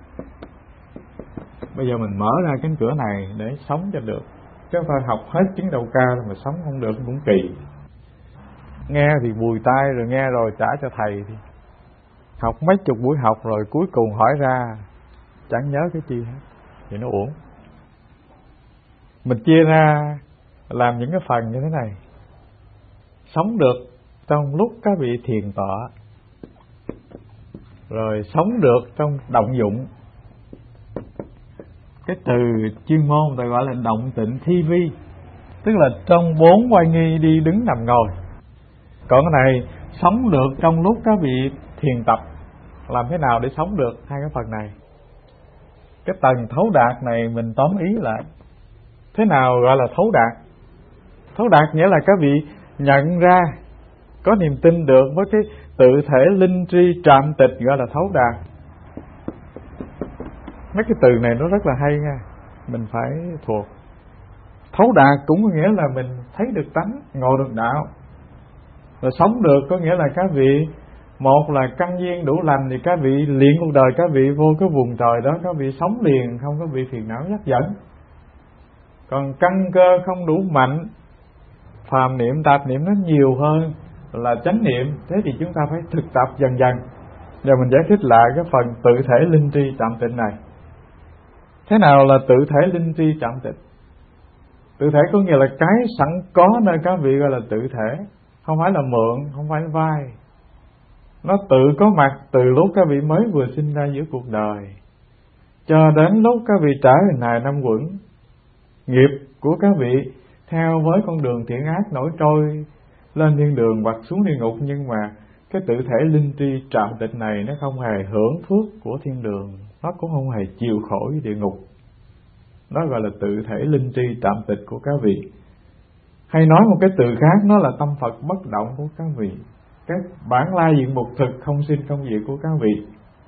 Bây giờ mình mở ra cánh cửa này để sống cho được, chứ phải học hết chứng đầu ca mà sống không được cũng kỳ. Nghe thì bùi tai, rồi nghe rồi trả cho thầy thì học mấy chục buổi học rồi cuối cùng hỏi ra chẳng nhớ cái chi hết thì nó uổng. Mình chia ra làm những cái phần như thế này. Sống được trong lúc các vị thiền tọa, rồi sống được trong động dụng. Cái từ chuyên môn ta gọi là động tịnh thi vi, tức là trong bốn oai nghi đi đứng nằm ngồi. Còn cái này sống được trong lúc các vị thiền tập. Làm thế nào để sống được hai cái phần này? Cái tầng thấu đạt này mình tóm ý lại. Thế nào gọi là thấu đạt? Thấu đạt nghĩa là các vị nhận ra, có niềm tin được với cái tự thể linh tri trạm tịch, gọi là thấu đạt. Mấy cái từ này nó rất là hay nha, mình phải thuộc. Thấu đạt cũng có nghĩa là mình thấy được tánh, ngộ được đạo. Rồi sống được có nghĩa là các vị, một là căn duyên đủ lành thì các vị luyện cuộc đời các vị vô cái vùng trời đó, các vị sống liền, không có bị phiền não dắt dẫn. Còn căn cơ không đủ mạnh, phàm niệm tạp niệm nó nhiều hơn là chánh niệm, thế thì chúng ta phải thực tập dần dần. Giờ mình giải thích lại cái phần tự thể linh tri trạm tịnh này. Thế nào là tự thể linh tri trạm tịnh? Tự thể có nghĩa là cái sẵn có nơi các vị gọi là tự thể, không phải là mượn, không phải là vai. Nó tự có mặt từ lúc các vị mới vừa sinh ra giữa cuộc đời, cho đến lúc các vị trải hình hài năm uẩn. Nghiệp của các vị theo với con đường thiện ác nổi trôi lên thiên đường hoặc xuống địa ngục, nhưng mà cái tự thể linh tri trạm tịch này nó không hề hưởng phước của thiên đường, nó cũng không hề chịu khổ với địa ngục. Nó gọi là tự thể linh tri trạm tịch của các vị. Hay nói một cái từ khác, nó là tâm Phật bất động của các vị, cái bản lai diện mục thực không sinh không diệt của các vị.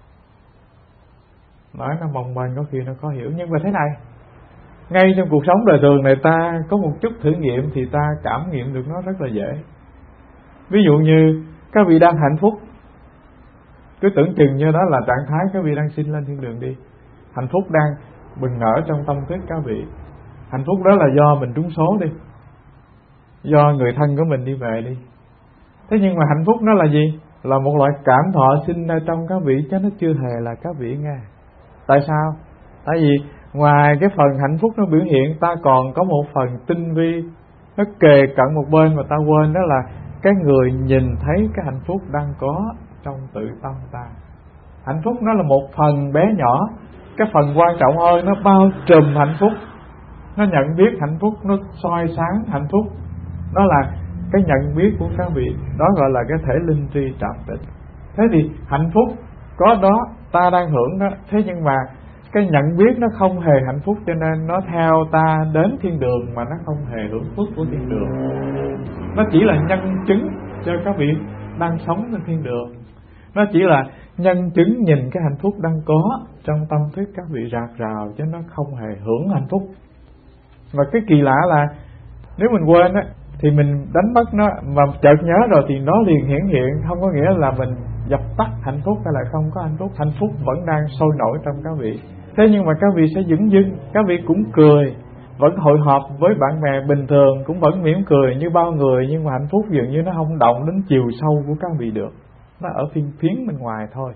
Nói nó mong manh, có khi nó khó hiểu, nhưng mà thế này, ngay trong cuộc sống đời thường này ta có một chút thử nghiệm thì ta cảm nghiệm được nó rất là dễ. Ví dụ như các vị đang hạnh phúc, cứ tưởng chừng như đó là trạng thái các vị đang sinh lên thiên đường đi. Hạnh phúc đang bừng nở trong tâm thức các vị. Hạnh phúc đó là do mình trúng số đi, do người thân của mình đi về đi. Thế nhưng mà hạnh phúc nó là gì? Là một loại cảm thọ sinh ra trong các vị, chứ nó chưa hề là các vị nghe. Tại sao? Tại vì ngoài cái phần hạnh phúc nó biểu hiện, ta còn có một phần tinh vi, nó kề cận một bên mà ta quên, đó là cái người nhìn thấy cái hạnh phúc đang có trong tự tâm ta. Hạnh phúc nó là một phần bé nhỏ, cái phần quan trọng hơn nó bao trùm hạnh phúc, nó nhận biết hạnh phúc, nó soi sáng hạnh phúc. Đó là cái nhận biết của các vị, đó gọi là cái thể linh tri trạm tịch. Thế thì hạnh phúc có đó, ta đang hưởng đó, thế nhưng mà cái nhận biết nó không hề hạnh phúc, cho nên nó theo ta đến thiên đường mà nó không hề hưởng phước của thiên đường. Nó chỉ là nhân chứng cho các vị đang sống trên thiên đường. Nó chỉ là nhân chứng nhìn cái hạnh phúc đang có trong tâm thức các vị rạc rào, chứ nó không hề hưởng hạnh phúc. Và cái kỳ lạ là nếu mình quên á thì mình đánh mất nó, mà chợt nhớ rồi thì nó liền hiển hiện, không có nghĩa là mình dập tắt hạnh phúc hay là không có hạnh phúc. Hạnh phúc vẫn đang sôi nổi trong các vị. Thế nhưng mà các vị sẽ dửng dưng, các vị cũng cười, vẫn hội họp với bạn bè bình thường, cũng vẫn mỉm cười như bao người, nhưng mà hạnh phúc dường như nó không động đến chiều sâu của các vị được. Nó ở phiên phiến bên ngoài thôi.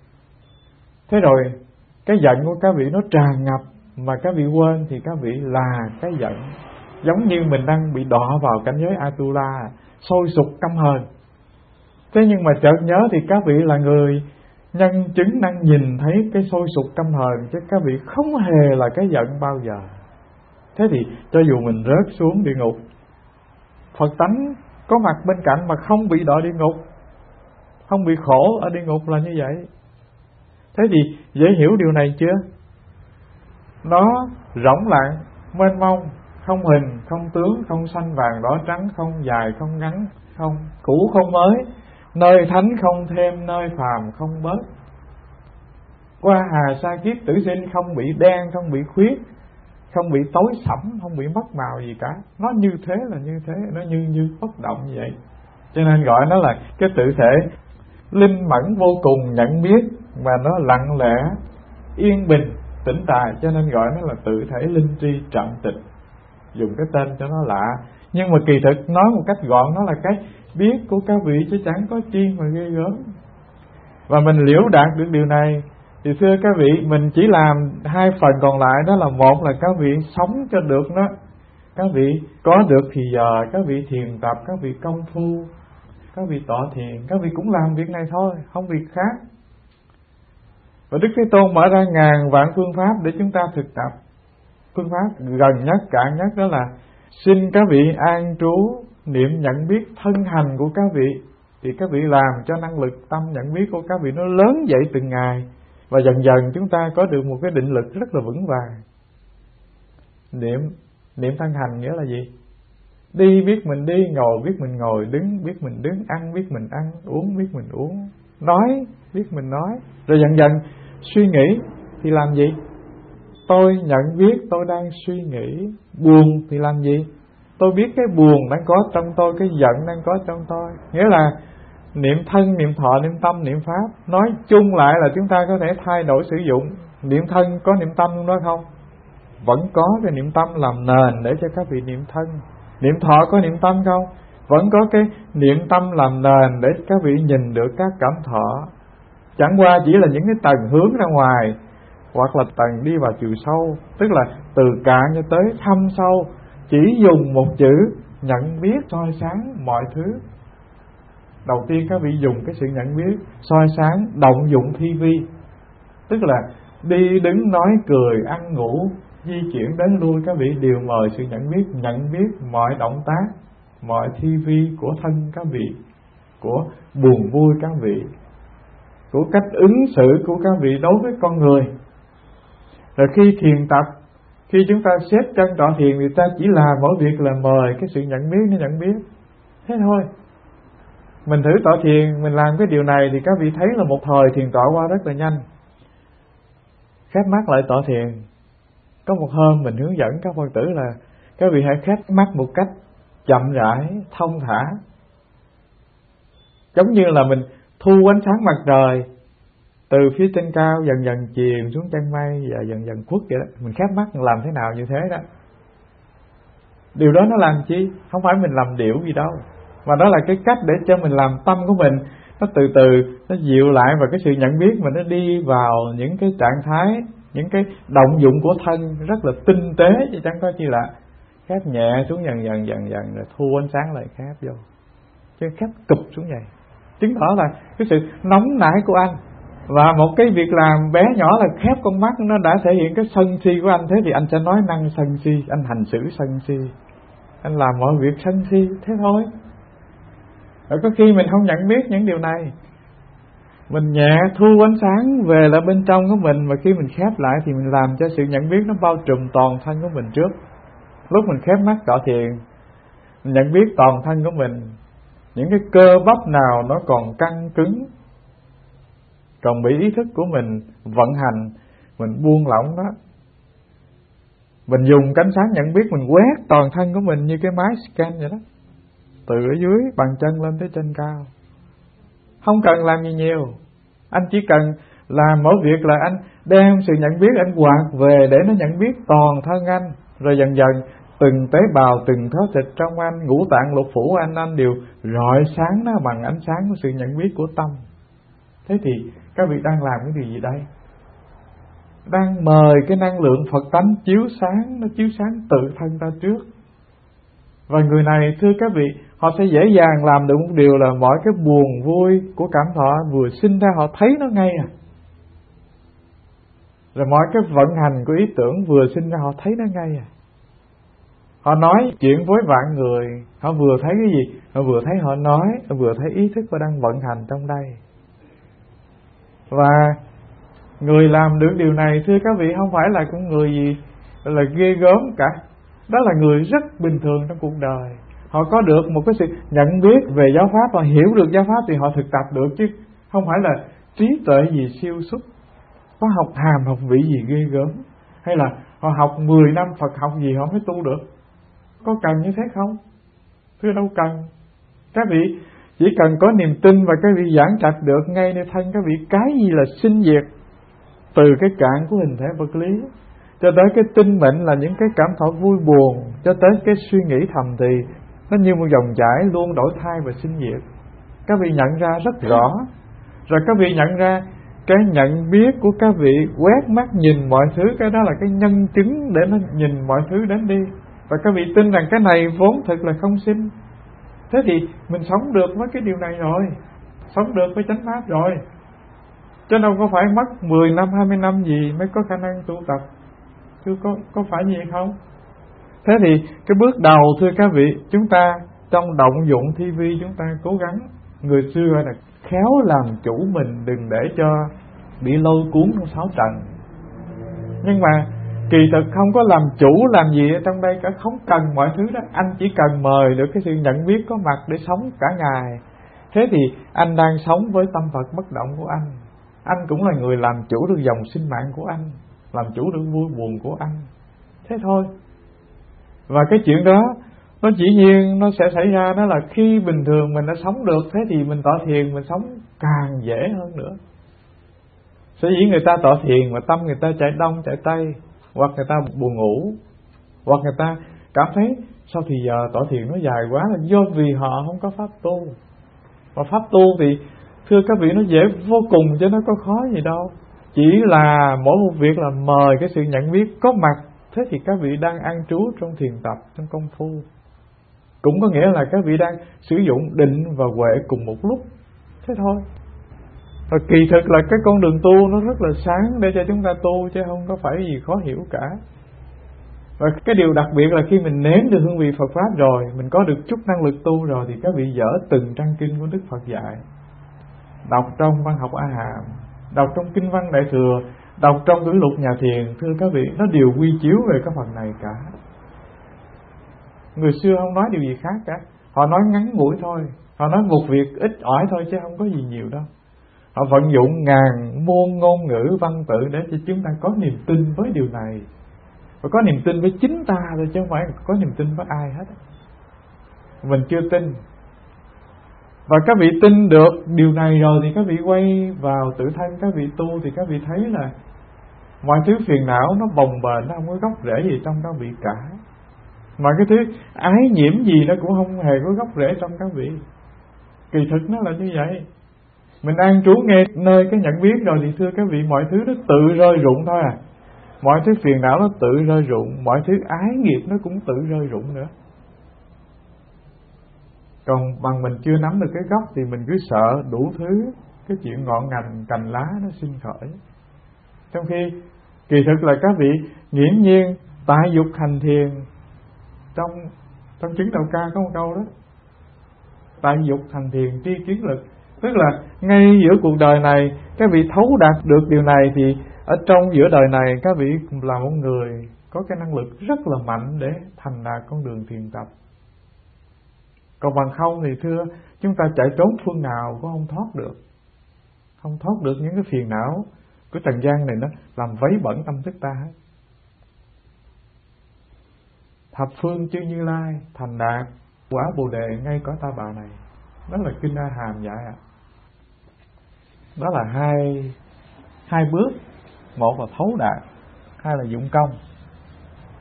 Thế rồi cái giận của các vị nó tràn ngập, mà các vị quên thì các vị là cái giận. Giống như mình đang bị đọa vào cảnh giới Atula, sôi sục căm hờn. Thế nhưng mà chợt nhớ thì các vị là người nhân chứng đang nhìn thấy cái sôi sục căm hờn, chứ các vị không hề là cái giận bao giờ. Thế thì cho dù mình rớt xuống địa ngục, Phật tánh có mặt bên cạnh mà không bị đọa địa ngục, không bị khổ ở địa ngục là như vậy. Thế thì dễ hiểu điều này chưa? Nó rỗng lặng, mênh mông, không hình, không tướng, không xanh vàng đỏ trắng, không dài không ngắn, không cũ không mới, nơi thánh không thêm, nơi phàm không bớt. Qua hà sa kiếp tử sinh, không bị đen, không bị khuyết, không bị tối sẫm, không bị mất màu gì cả. Nó như thế là như thế, nó như như bất động như vậy. Cho nên gọi nó là cái tự thể linh mẫn vô cùng nhận biết, mà nó lặng lẽ, yên bình, tĩnh tài, cho nên gọi nó là tự thể linh tri trạm tịch. Dùng cái tên cho nó lạ, nhưng mà kỳ thực nói một cách gọn, nó là cái biết của các vị, chứ chẳng có chi mà ghê gớm. Và mình liễu đạt được điều này thì thưa các vị, mình chỉ làm hai phần còn lại, đó là một là các vị sống cho được nó, các vị có được thì giờ, các vị thiền tập, các vị công phu, các vị tọa thiền, các vị cũng làm việc này thôi, không việc khác. Và Đức Thế Tôn mở ra ngàn vạn phương pháp để chúng ta thực tập. Phương pháp gần nhất, cạn nhất đó là xin các vị an trú niệm nhận biết thân hành của các vị, thì các vị làm cho năng lực tâm nhận biết của các vị nó lớn dậy từng ngày, và dần dần chúng ta có được một cái định lực rất là vững vàng. Niệm niệm thân hành nghĩa là gì? Đi biết mình đi, ngồi biết mình ngồi, đứng biết mình đứng, ăn biết mình ăn, uống biết mình uống, nói biết mình nói. Rồi dần dần suy nghĩ thì làm gì? Tôi nhận biết tôi đang suy nghĩ. Buồn thì làm gì? Tôi biết cái buồn đang có trong tôi, cái giận đang có trong tôi. Nghĩa là niệm thân, niệm thọ, niệm tâm, niệm pháp. Nói chung lại là chúng ta có thể thay đổi sử dụng. Niệm thân có niệm tâm trong đó không? Vẫn có cái niệm tâm làm nền để cho các vị niệm thân. Niệm thọ có niệm tâm không? Vẫn có cái niệm tâm làm nền để các vị nhìn được các cảm thọ. Chẳng qua chỉ là những cái tầng hướng ra ngoài, hoặc là tầng đi vào chiều sâu, tức là từ cạn cho tới thâm sâu, chỉ dùng một chữ nhận biết soi sáng mọi thứ. Đầu tiên các vị dùng cái sự nhận biết soi sáng, động dụng thi vi, tức là đi đứng nói cười ăn ngủ di chuyển đến lui, các vị đều mời sự nhận biết, nhận biết mọi động tác, mọi thi vi của thân các vị, của buồn vui các vị, của cách ứng xử của các vị đối với con người. Rồi khi thiền tập, khi chúng ta xếp chân tọa thiền thì ta chỉ làm mỗi việc là mời cái sự nhận biết nó nhận biết. Thế thôi. Mình thử tọa thiền, mình làm cái điều này thì các vị thấy là một thời thiền tọa qua rất là nhanh. Khép mắt lại tọa thiền. Có một hôm mình hướng dẫn các Phật tử là các vị hãy khép mắt một cách chậm rãi, thông thả. Giống như là mình thu ánh sáng mặt trời từ phía trên cao dần dần chìm xuống chân mây và dần dần khuất vậy đó. Mình khép mắt làm thế nào như thế đó. Điều đó nó làm chi? Không phải mình làm điệu gì đâu, mà đó là cái cách để cho mình làm tâm của mình nó từ từ nó dịu lại, và cái sự nhận biết mình nó đi vào những cái trạng thái, những cái động dụng của thân rất là tinh tế, chứ chẳng có chi lạ. Khép nhẹ xuống dần dần dần dần rồi thu ánh sáng lại khép vô, chứ khép cụp xuống vậy chứng tỏ là cái sự nóng nảy của anh. Và một cái việc làm bé nhỏ là khép con mắt, nó đã thể hiện cái sân si của anh. Thế thì anh sẽ nói năng sân si, anh hành xử sân si, anh làm mọi việc sân si, thế thôi. Rồi có khi mình không nhận biết những điều này, mình nhẹ thu ánh sáng về lại bên trong của mình, và khi mình khép lại thì mình làm cho sự nhận biết nó bao trùm toàn thân của mình trước. Lúc mình khép mắt tọa thiền, mình nhận biết toàn thân của mình, những cái cơ bắp nào nó còn căng cứng, còn bị ý thức của mình vận hành, mình buông lỏng đó. Mình dùng cái ánh sáng nhận biết mình quét toàn thân của mình như cái máy scan vậy đó, từ ở dưới bàn chân lên tới trên cao. Không cần làm gì nhiều, anh chỉ cần làm mỗi việc là anh đem sự nhận biết anh quạt về để nó nhận biết toàn thân anh. Rồi dần dần từng tế bào, từng thớ thịt trong anh, ngũ tạng lục phủ anh anh đều rọi sáng nó bằng ánh sáng của sự nhận biết của tâm. Thế thì các vị đang làm cái điều gì đây? Đang mời cái năng lượng Phật tánh chiếu sáng, nó chiếu sáng tự thân ta trước. Và người này thưa các vị, họ sẽ dễ dàng làm được một điều là mọi cái buồn vui của cảm thọ vừa sinh ra họ thấy nó ngay à. Rồi mọi cái vận hành của ý tưởng vừa sinh ra họ thấy nó ngay à. Họ nói chuyện với vạn người, họ vừa thấy cái gì? Họ vừa thấy họ nói, họ vừa thấy ý thức họ đang vận hành trong đây. Và người làm được điều này thưa các vị không phải là con người gì là ghê gớm cả. Đó là người rất bình thường trong cuộc đời. Họ có được một cái sự nhận biết về giáo pháp, họ hiểu được giáo pháp thì họ thực tập được, chứ không phải là trí tuệ gì siêu xuất, có học hàm học vị gì ghê gớm, hay là họ học mười năm Phật học gì họ mới tu được. Có cần như thế không? Thưa đâu cần. Các vị chỉ cần có niềm tin và các vị giảng trạch được ngay nơi thân các vị cái gì là sinh diệt, từ cái cạn của hình thể vật lý cho tới cái tinh mệnh là những cái cảm thọ vui buồn, cho tới cái suy nghĩ thầm thì nó như một dòng chảy luôn đổi thay và sinh diệt. Các vị nhận ra rất rõ. Rồi các vị nhận ra cái nhận biết của các vị quét mắt nhìn mọi thứ, cái đó là cái nhân chứng để nó nhìn mọi thứ đến đi. Và các vị tin rằng cái này vốn thực là không sinh. Thế thì mình sống được với cái điều này rồi, sống được với chánh pháp rồi, chứ đâu có phải mất mười năm, hai mươi năm gì mới có khả năng tu tập. Chứ có, có phải như vậy không? Thế thì cái bước đầu thưa các vị, chúng ta trong động dụng thi vi chúng ta cố gắng. Người xưa là khéo làm chủ mình, đừng để cho bị lôi cuốn trong sáu trần. Nhưng mà kỳ thực không có làm chủ làm gì ở trong đây cả, không cần mọi thứ đó. Anh chỉ cần mời được cái sự nhận biết có mặt để sống cả ngày. Thế thì anh đang sống với tâm Phật bất động của anh. Anh cũng là người làm chủ được dòng sinh mạng của anh, làm chủ được vui buồn của anh. Thế thôi. Và cái chuyện đó nó chỉ nhiên nó sẽ xảy ra, đó là khi bình thường mình đã sống được, thế thì mình tọa thiền mình sống càng dễ hơn nữa. Sở dĩ người ta tọa thiền mà tâm người ta chạy đông chạy tây, hoặc người ta buồn ngủ, hoặc người ta cảm thấy sao thì giờ tọa thiền nó dài quá, là do vì họ không có pháp tu. Và pháp tu thì thưa các vị nó dễ vô cùng, chứ nó có khó gì đâu. Chỉ là mỗi một việc là mời cái sự nhận biết có mặt. Thế thì các vị đang an trú trong thiền tập, trong công phu. Cũng có nghĩa là các vị đang sử dụng định và huệ cùng một lúc. Thế thôi. Và kỳ thực là cái con đường tu nó rất là sáng để cho chúng ta tu, chứ không có phải gì khó hiểu cả. Và cái điều đặc biệt là khi mình nếm được hương vị Phật Pháp rồi, mình có được chút năng lực tu rồi, thì các vị dở từng trang kinh của Đức Phật dạy, đọc trong văn học A Hàm, đọc trong kinh văn Đại Thừa, đọc trong Tử Lục Nhà Thiền, thưa các vị, nó đều quy chiếu về cái phần này cả. Người xưa không nói điều gì khác cả. Họ nói ngắn ngủi thôi, họ nói một việc ít ỏi thôi chứ không có gì nhiều đâu. Họ vận dụng ngàn muôn ngôn ngữ văn tự để cho chúng ta có niềm tin với điều này. Và có niềm tin với chính ta thôi, chứ không phải có niềm tin với ai hết. Mình chưa tin. Và các vị tin được điều này rồi thì các vị quay vào tự thân, các vị tu thì các vị thấy là mọi thứ phiền não nó bồng bềnh, nó không có gốc rễ gì trong các vị cả. Mọi cái thứ ái nhiễm gì nó cũng không hề có gốc rễ trong các vị. Kỳ thực nó là như vậy. Mình an trú nghe nơi cái nhận biết rồi thì thưa các vị, mọi thứ nó tự rơi rụng thôi à. Mọi thứ phiền não nó tự rơi rụng, mọi thứ ái nghiệp nó cũng tự rơi rụng nữa. Còn bằng mình chưa nắm được cái gốc thì mình cứ sợ đủ thứ, cái chuyện ngọn ngành cành lá nó sinh khởi. Trong khi kỳ thực là các vị nghiễm nhiên tại dục hành thiền. Trong trong chứng đầu ca có một câu đó, tại dục hành thiền tri kiến lực. Tức là ngay giữa cuộc đời này các vị thấu đạt được điều này, thì ở trong giữa đời này các vị là một người có cái năng lực rất là mạnh để thành đạt con đường thiền tập. Còn bằng không thì thưa, chúng ta chạy trốn phương nào cũng không thoát được. Không thoát được những cái phiền não của trần gian này, nó làm vấy bẩn tâm thức ta hết. Thập phương chư Như Lai thành đạt quả Bồ Đề ngay cõi ta bà này. Đó là kinh A Hàm dạy ạ. Đó là hai hai bước. Một là thấu đạt, hai là dụng công.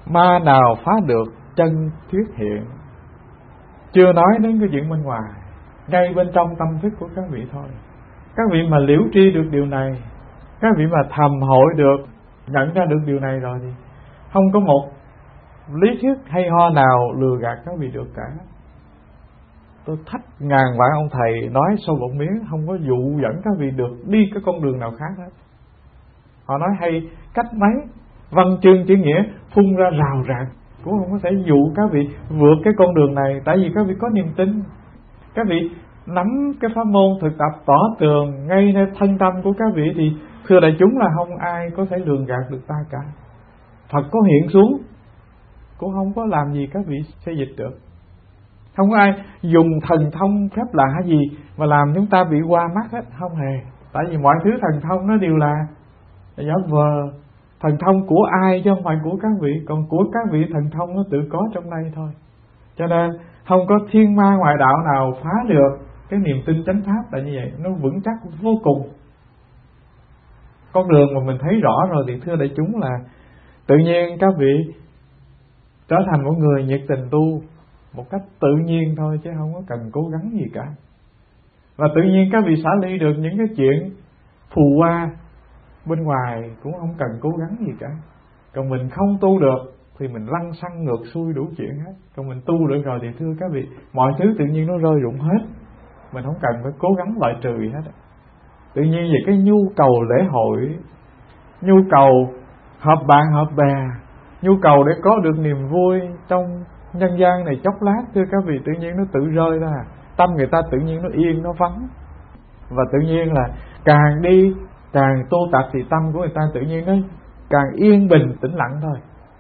ma nào phá được chân thuyết hiện. Chưa nói đến cái chuyện bên ngoài, ngay bên trong tâm thức của các vị thôi. Các vị mà liễu tri được điều này, các vị mà thầm hội được, nhận ra được điều này rồi thì không có một lý thuyết hay ho nào lừa gạt các vị được cả. Tôi thách ngàn vạn ông thầy nói sâu bụng miếng, không có dụ dẫn các vị được đi cái con đường nào khác hết. Họ nói hay cách mấy, văn chương chữ nghĩa phun ra rào rạc, cũng không có thể dụ các vị vượt cái con đường này. Tại vì các vị có niềm tin, các vị nắm cái pháp môn thực tập tỏ tường ngay nơi thân tâm của các vị, thì thưa đại chúng là không ai có thể lường gạt được ta cả. Phật có hiện xuống cũng không có làm gì các vị sẽ dịch được. Không có ai dùng thần thông phép lạ gì mà làm chúng ta bị qua mắt hết, không hề. Tại vì mọi thứ thần thông nó đều là giả vờ. Thần thông của ai chứ không phải của các vị, còn của các vị thần thông nó tự có trong đây thôi. Cho nên không có thiên ma ngoại đạo nào phá được cái niềm tin chánh pháp là như vậy, nó vững chắc vô cùng. Con đường mà mình thấy rõ rồi thì thưa đại chúng là tự nhiên các vị trở thành một người nhiệt tình tu một cách tự nhiên thôi, chứ không có cần cố gắng gì cả. Và tự nhiên các vị xả ly được những cái chuyện phù hoa bên ngoài, cũng không cần cố gắng gì cả. Còn mình không tu được thì mình lăn xăng ngược xuôi đủ chuyện hết. Còn mình tu được rồi thì thưa các vị, mọi thứ tự nhiên nó rơi rụng hết, mình không cần phải cố gắng loại trừ gì hết. Tự nhiên về cái nhu cầu lễ hội, nhu cầu hợp bạn hợp bè, nhu cầu để có được niềm vui trong nhân gian này chốc lát, thưa các vị, tự nhiên nó tự rơi ra. Tâm người ta tự nhiên nó yên, nó vắng. Và tự nhiên là càng đi càng tu tập thì tâm của người ta tự nhiên nó càng yên bình tĩnh lặng thôi.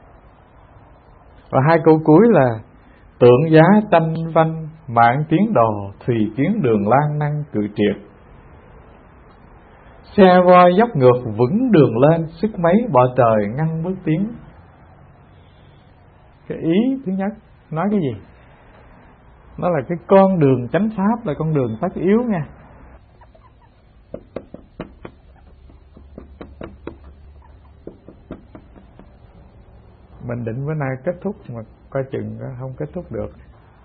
Và hai câu cuối là tượng giá tranh văn, mạn kiến đồ, thùy kiến đường lan năng cự triệt. Xe voi dốc ngược vững đường lên, sức mấy bọ trời ngăn bước tiến. Cái ý thứ nhất nói cái gì? Nó là cái con đường chánh pháp, là con đường tất yếu nha. Mình định bữa nay kết thúc mà coi chừng không kết thúc được.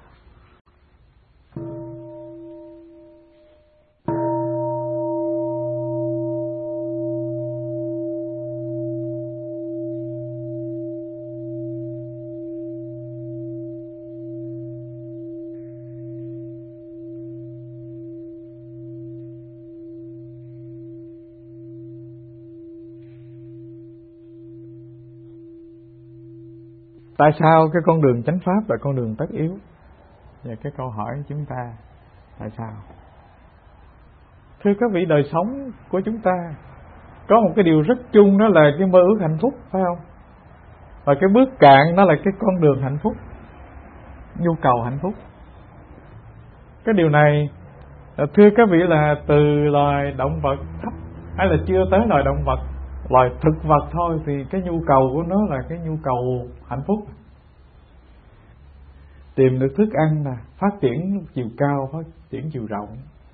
Tại sao cái con đường chánh pháp là con đường tất yếu? Và cái câu hỏi của chúng ta, tại sao? Thưa các vị, đời sống của chúng ta có một cái điều rất chung, đó là cái mơ ước hạnh phúc, phải không? Và cái bước cạn đó là cái con đường hạnh phúc, nhu cầu hạnh phúc. Cái điều này thưa các vị là từ loài động vật thấp hay là chưa tới loài động vật, loài thực vật thôi, thì cái nhu cầu của nó là cái nhu cầu hạnh phúc. Tìm được thức ăn nè, phát triển chiều cao, phát triển chiều rộng.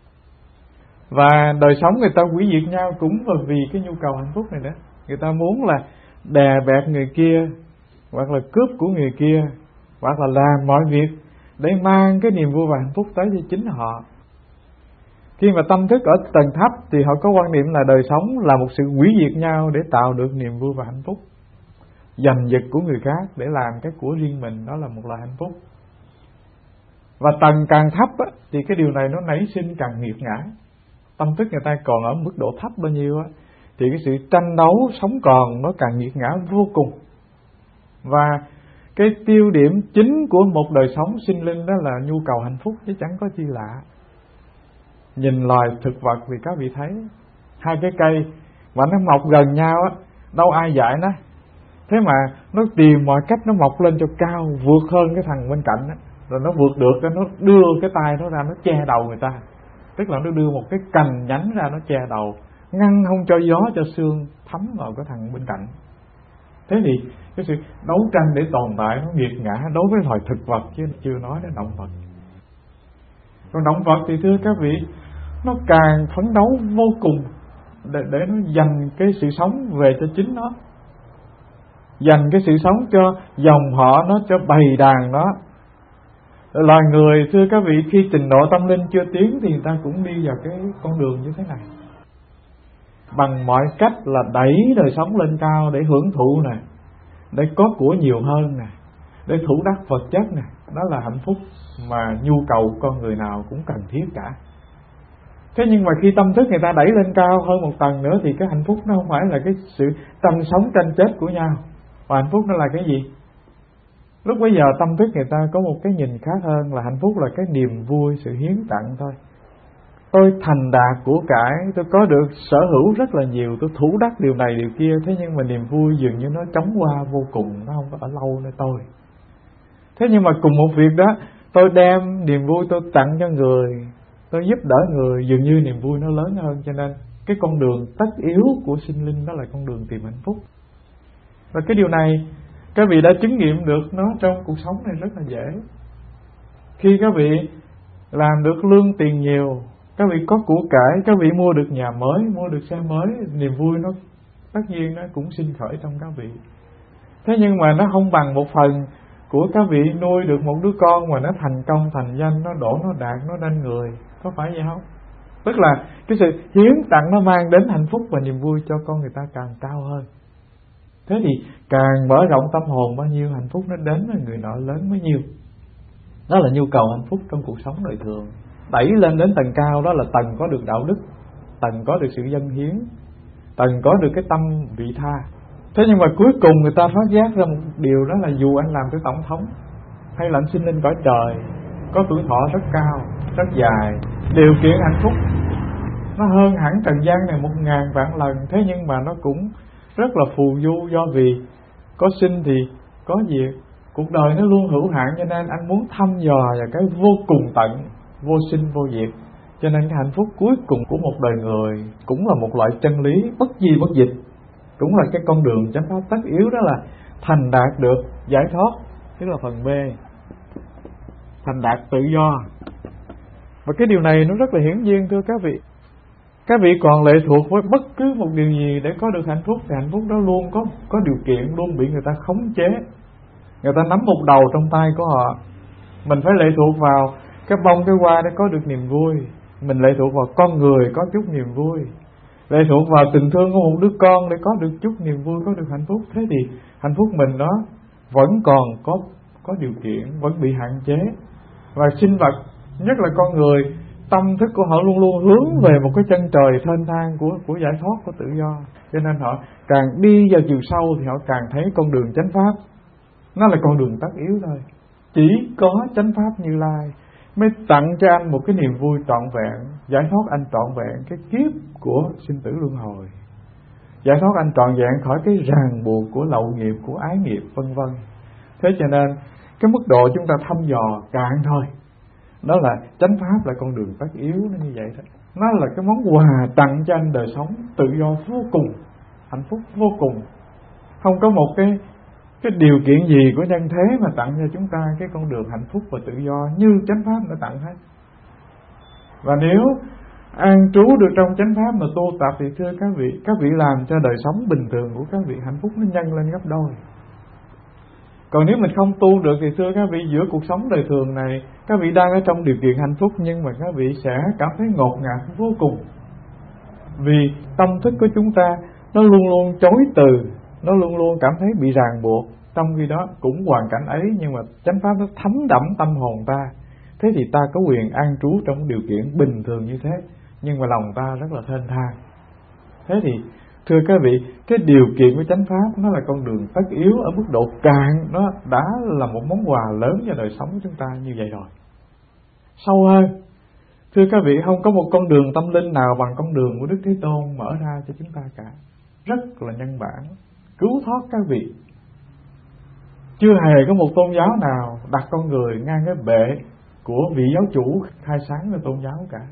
Và đời sống người ta hủy diệt nhau cũng là vì cái nhu cầu hạnh phúc này nữa. Người ta muốn là đè bẹp người kia, hoặc là cướp của người kia, hoặc là làm mọi việc để mang cái niềm vui và hạnh phúc tới cho chính họ. Khi mà tâm thức ở tầng thấp thì họ có quan niệm là đời sống là một sự hủy diệt nhau để tạo được niềm vui và hạnh phúc. Giành giật của người khác để làm cái của riêng mình, đó là một loại hạnh phúc. Và tầng càng thấp á, thì cái điều này nó nảy sinh càng nghiệt ngã. Tâm thức người ta còn ở mức độ thấp bao nhiêu á, thì cái sự tranh đấu sống còn nó càng nghiệt ngã vô cùng. Và cái tiêu điểm chính của một đời sống sinh linh đó là nhu cầu hạnh phúc, chứ chẳng có chi lạ. Nhìn loài thực vật thì các vị thấy hai cái cây mà nó mọc gần nhau á, đâu ai dạy nó. Thế mà nó tìm mọi cách nó mọc lên cho cao, vượt hơn cái thằng bên cạnh á. Rồi nó vượt được, nó đưa cái tay nó ra, nó che đầu người ta. Tức là nó đưa một cái cành nhánh ra, nó che đầu, ngăn không cho gió cho sương thấm vào cái thằng bên cạnh. Thế thì cái sự đấu tranh để tồn tại nó nghiệt ngã đối với loài thực vật, chứ chưa nói đến động vật. Còn động vật thì thưa các vị, nó càng phấn đấu vô cùng để, để nó dành cái sự sống về cho chính nó. dành cái sự sống cho dòng họ nó, cho bầy đàn nó. Loài người thưa các vị, khi trình độ tâm linh chưa tiến thì người ta cũng đi vào cái con đường như thế này, bằng mọi cách là đẩy đời sống lên cao để hưởng thụ nè, để có của nhiều hơn nè, để thủ đắc vật chất nè. Đó là hạnh phúc mà nhu cầu con người nào cũng cần thiết cả. Thế nhưng mà khi tâm thức người ta đẩy lên cao hơn một tầng nữa thì cái hạnh phúc nó không phải là cái sự tranh sống tranh chết của nhau, và hạnh phúc nó là cái gì? Lúc bấy giờ tâm thức người ta có một cái nhìn khác hơn, là hạnh phúc là cái niềm vui, sự hiến tặng thôi. Tôi thành đạt của cải, tôi có được sở hữu rất là nhiều, tôi thủ đắc điều này điều kia, thế nhưng mà niềm vui dường như nó chóng qua vô cùng, nó không có ở lâu nơi tôi. Thế nhưng mà cùng một việc đó, tôi đem niềm vui tôi tặng cho người, tôi giúp đỡ người, dường như niềm vui nó lớn hơn. Cho nên cái con đường tất yếu của sinh linh đó là con đường tìm hạnh phúc. Và cái điều này các vị đã chứng nghiệm được nó trong cuộc sống này rất là dễ. Khi các vị làm được lương tiền nhiều, các vị có của cải, các vị mua được nhà mới, mua được xe mới, niềm vui nó tất nhiên nó cũng sinh khởi trong các vị. Thế nhưng mà nó không bằng một phần của các vị nuôi được một đứa con mà nó thành công, thành danh, nó đỗ, nó đạt, nó nên người. Có phải vậy không? Tức là cái sự hiến tặng nó mang đến hạnh phúc và niềm vui cho con người ta càng cao hơn. Thế thì càng mở rộng tâm hồn bao nhiêu, hạnh phúc nó đến với người nọ lớn bấy nhiêu. Đó là nhu cầu hạnh phúc trong cuộc sống đời thường. Đẩy lên đến tầng cao đó là tầng có được đạo đức, tầng có được sự dâng hiến, tầng có được cái tâm vị tha. Thế nhưng mà cuối cùng người ta phát giác ra một điều, đó là dù anh làm cái tổng thống hay là anh sinh lên cõi trời, có tuổi thọ rất cao, rất dài, điều kiện hạnh phúc nó hơn hẳn trần gian này một ngàn vạn lần. Thế nhưng mà nó cũng rất là phù du, do vì có sinh thì có diệt, cuộc đời nó luôn hữu hạn, cho nên anh muốn thăm dò vào cái vô cùng tận, vô sinh vô diệt. Cho nên cái hạnh phúc cuối cùng của một đời người cũng là một loại chân lý bất di bất dịch, cũng là cái con đường chánh pháp tất yếu, đó là thành đạt được giải thoát, tức là phần B, thành đạt tự do. Và cái điều này nó rất là hiển nhiên thưa các vị. Các vị còn lệ thuộc với bất cứ một điều gì để có được hạnh phúc, thì hạnh phúc đó luôn có có điều kiện, luôn bị người ta khống chế. Người ta nắm một đầu trong tay của họ. Mình phải lệ thuộc vào cái bông cái hoa để có được niềm vui. Mình lệ thuộc vào con người có chút niềm vui. Lệ thuộc vào tình thương của một đứa con để có được chút niềm vui, có được hạnh phúc. Thế thì hạnh phúc mình đó vẫn còn có có điều kiện, vẫn bị hạn chế. Và sinh vật, nhất là con người, tâm thức của họ luôn luôn hướng về một cái chân trời thênh thang của của giải thoát, của tự do. Cho nên họ càng đi vào chiều sâu thì họ càng thấy con đường chánh pháp nó là con đường tất yếu thôi. Chỉ có chánh pháp Như Lai mới tặng cho anh một cái niềm vui trọn vẹn, giải thoát anh trọn vẹn cái kiếp của sinh tử luân hồi, giải thoát anh trọn vẹn khỏi cái ràng buộc của lậu nghiệp, của ái nghiệp, vân vân. Thế cho nên cái mức độ chúng ta thăm dò cạn thôi. Đó là chánh pháp là con đường tất yếu, nó như vậy đó. Nó là cái món quà tặng cho anh đời sống tự do vô cùng, hạnh phúc vô cùng. Không có một cái cái điều kiện gì của nhân thế mà tặng cho chúng ta cái con đường hạnh phúc và tự do như chánh pháp đã tặng hết. Và nếu an trú được trong chánh pháp mà tu tập thì thưa các vị, các vị làm cho đời sống bình thường của các vị hạnh phúc nó nhân lên gấp đôi. Còn nếu mình không tu được thì thưa các vị, giữa cuộc sống đời thường này các vị đang ở trong điều kiện hạnh phúc, nhưng mà các vị sẽ cảm thấy ngột ngạt vô cùng. Vì tâm thức của chúng ta nó luôn luôn chối từ, nó luôn luôn cảm thấy bị ràng buộc. Trong khi đó cũng hoàn cảnh ấy, nhưng mà chánh pháp nó thấm đẫm tâm hồn ta. Thế thì ta có quyền an trú trong điều kiện bình thường như thế, nhưng mà lòng ta rất là thênh thang. Thế thì thưa các vị, cái điều kiện của chánh pháp nó là con đường tất yếu ở mức độ cạn, nó đã là một món quà lớn cho đời sống của chúng ta như vậy rồi. Sâu hơn, thưa các vị, không có một con đường tâm linh nào bằng con đường của Đức Thế Tôn mở ra cho chúng ta cả. Rất là nhân bản, cứu thoát các vị. Chưa hề có một tôn giáo nào đặt con người ngang cái bệ của vị giáo chủ khai sáng về tôn giáo cả.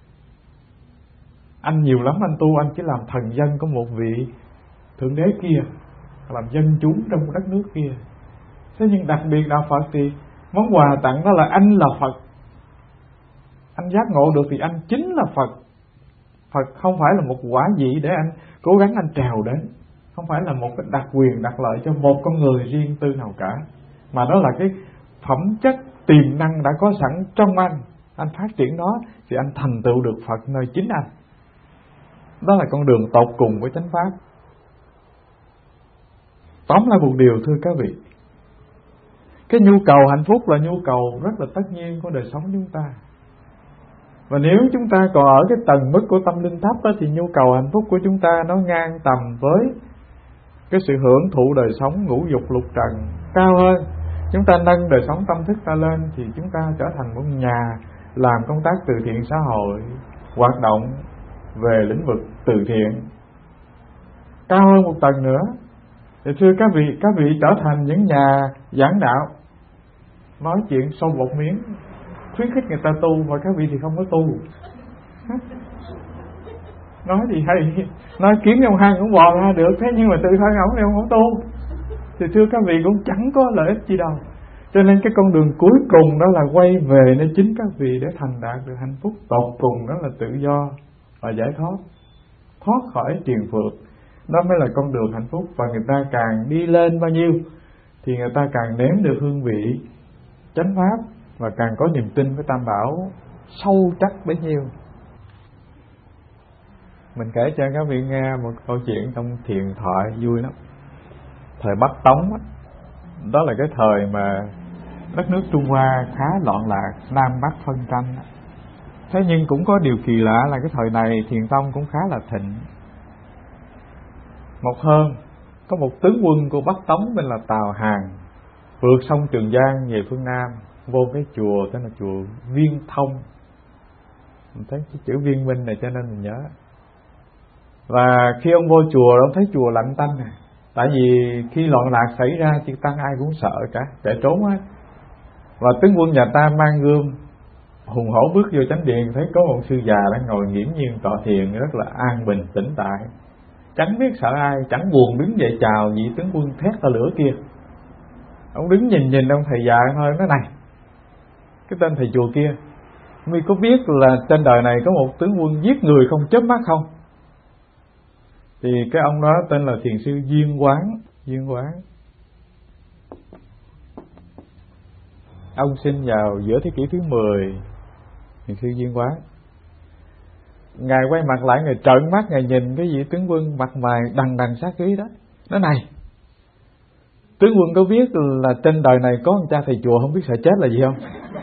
Anh nhiều lắm anh tu, anh chỉ làm thần dân của một vị thượng đế kia, làm dân chúng trong đất nước kia. Thế nhưng đặc biệt đạo Phật thì món quà tặng đó là anh là Phật. Anh giác ngộ được thì anh chính là Phật. Phật không phải là một quả vị để anh cố gắng anh trèo đến. không phải là một cái đặc quyền đặc lợi cho một con người riêng tư nào cả, mà đó là cái phẩm chất tiềm năng đã có sẵn trong anh. Anh phát triển nó thì anh thành tựu được Phật nơi chính anh. Đó là con đường tột cùng với chánh pháp. Tóm lại một điều thưa các vị, cái nhu cầu hạnh phúc là nhu cầu rất là tất nhiên của đời sống chúng ta. Và nếu chúng ta còn ở cái tầng mức của tâm linh thấp đó, thì nhu cầu hạnh phúc của chúng ta nó ngang tầm với cái sự hưởng thụ đời sống ngũ dục lục trần cao hơn. Chúng ta nâng đời sống tâm thức ta lên thì chúng ta trở thành một nhà làm công tác từ thiện xã hội, hoạt động về lĩnh vực từ thiện cao hơn một tầng nữa. Thì thưa các vị, các vị trở thành những nhà giảng đạo, nói chuyện sâu bột miếng, khuyến khích người ta tu, mà các vị thì không có tu. Nói thì hay, nói kiếm trong hang cũng bò ra được, thế nhưng mà tự thân ổng thì không có tu, thì thưa các vị cũng chẳng có lợi ích gì đâu. Cho nên cái con đường cuối cùng đó là quay về nơi chính các vị để thành đạt được hạnh phúc tột cùng, đó là tự do và giải thoát, thoát khỏi triền phược. Đó mới là con đường hạnh phúc. Và người ta càng đi lên bao nhiêu thì người ta càng nếm được hương vị chánh pháp và càng có niềm tin với Tam Bảo sâu chắc bấy nhiêu. Mình kể cho các vị nghe một câu chuyện trong thiền thoại vui lắm. Thời Bắc Tống đó, đó là cái thời mà đất nước Trung Hoa khá loạn lạc, Nam Bắc phân tranh. Thế nhưng cũng có điều kỳ lạ là cái thời này Thiền Tông cũng khá là thịnh. Một hôm có một tướng quân của Bắc Tống tên là Tào Hàn vượt sông Trường Giang về phương Nam, vô cái chùa tên là chùa Viên Thông. Mình thấy cái chữ Viên Minh này cho nên mình nhớ. Và khi ông vô chùa, ông thấy chùa lạnh tanh nè. Tại vì khi loạn lạc xảy ra, chư tăng ai cũng sợ cả, chạy trốn hết. Và tướng quân nhà ta mang gươm hùng hổ bước vô chánh điện, thấy có một sư già đang ngồi nghiễm nhiên tọa thiền rất là an bình tĩnh tại, chẳng biết sợ ai, chẳng buồn đứng dậy chào vị tướng quân thét ta lửa kia. Ông đứng nhìn nhìn ông thầy già thôi, nói này, cái tên thầy chùa kia, mi có biết là trên đời này có một tướng quân giết người không chớp mắt không? Thì cái ông đó tên là thiền sư Duyên Quán. Duyên Quán ông sinh vào giữa thế kỷ thứ mười. Thiền sư Duyên Quán, ngài quay mặt lại, ngài trợn mắt, ngài nhìn cái vị tướng quân mặt mày đằng đằng sát khí đó, nói này, tướng quân có biết là trên đời này có một cha thầy chùa không biết sợ chết là gì không?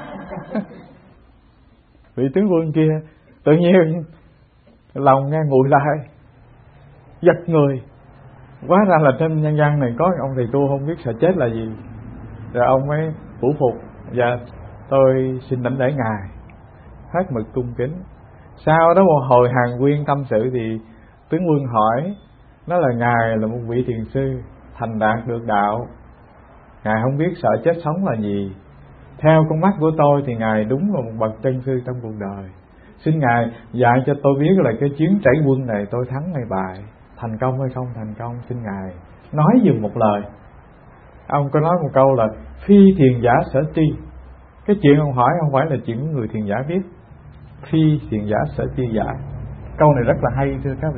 Vị tướng quân kia tự nhiên lòng nghe nguội lại, giật người. Hóa ra là trên nhân gian này có ông thầy tu không biết sợ chết là gì. Rồi ông mới phủ phục, dạ tôi xin đảnh lễ ngài, hết mực cung kính. Sau đó một hồi hàn huyên tâm sự thì tướng quân hỏi, nói là ngài là một vị thiền sư thành đạt được đạo, ngài không biết sợ chết sống là gì. Theo con mắt của tôi thì ngài đúng là một bậc chân sư trong cuộc đời. Xin ngài dạy cho tôi biết là cái chuyến trảy quân này tôi thắng hay bại, thành công hay không thành công, xin ngài nói dùm một lời. Ông có nói một câu là phi thiền giả sở tri. Cái chuyện ông hỏi không phải là chuyện của người thiền giả biết, phi thiền giả sở tri giả. Câu này rất là hay thưa các vị.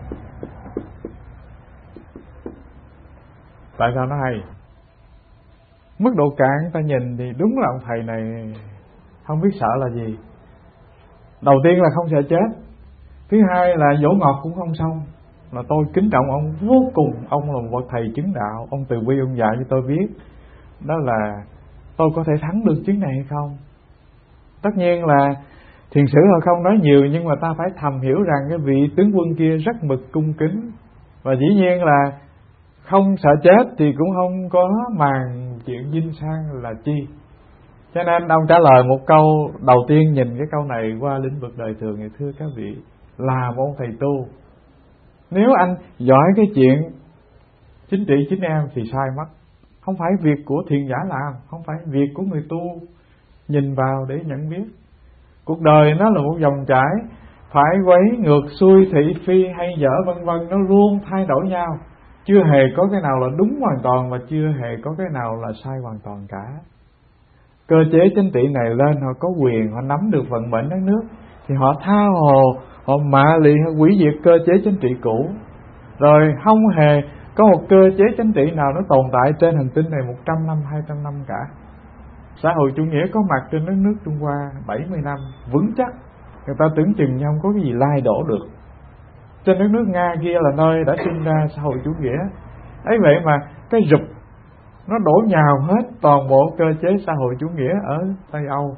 Tại sao nó hay? Mức độ cạn ta nhìn thì đúng là ông thầy này không biết sợ là gì. Đầu tiên là không sợ chết, thứ hai là dỗ ngọt cũng không xong, là tôi kính trọng ông vô cùng. Ông là một bậc thầy chứng đạo, ông từ bi ông dạy cho tôi biết đó là tôi có thể thắng được chuyến này hay không. Tất nhiên là thiền sử họ không nói nhiều, nhưng mà ta phải thầm hiểu rằng cái vị tướng quân kia rất mực cung kính, và dĩ nhiên là không sợ chết thì cũng không có màng chuyện dinh sang là chi. Cho nên ông trả lời một câu đầu tiên, nhìn cái câu này qua lĩnh vực đời thường thì thưa các vị, là một thầy tu, nếu anh giỏi cái chuyện chính trị chính em thì sai mất. Không phải việc của thiền giả làm, không phải việc của người tu nhìn vào để nhận biết. Cuộc đời nó là một dòng chảy, phải quấy ngược xuôi thị phi hay dở vân vân, nó luôn thay đổi nhau, chưa hề có cái nào là đúng hoàn toàn và chưa hề có cái nào là sai hoàn toàn cả. Cơ chế chính trị này lên, họ có quyền, họ nắm được vận mệnh đất nước thì họ tha hồ, họ mạ lị, họ hủy diệt cơ chế chính trị cũ, rồi không hề có một cơ chế chính trị nào nó tồn tại trên hành tinh này một trăm năm, hai trăm năm cả. Xã hội chủ nghĩa có mặt trên đất nước Trung Hoa bảy mươi năm vững chắc, người ta tưởng chừng như không có cái gì lai đổ được. Trên đất nước Nga kia là nơi đã sinh ra xã hội chủ nghĩa ấy, vậy mà cái rụp nó đổ nhào hết toàn bộ cơ chế xã hội chủ nghĩa ở Tây Âu.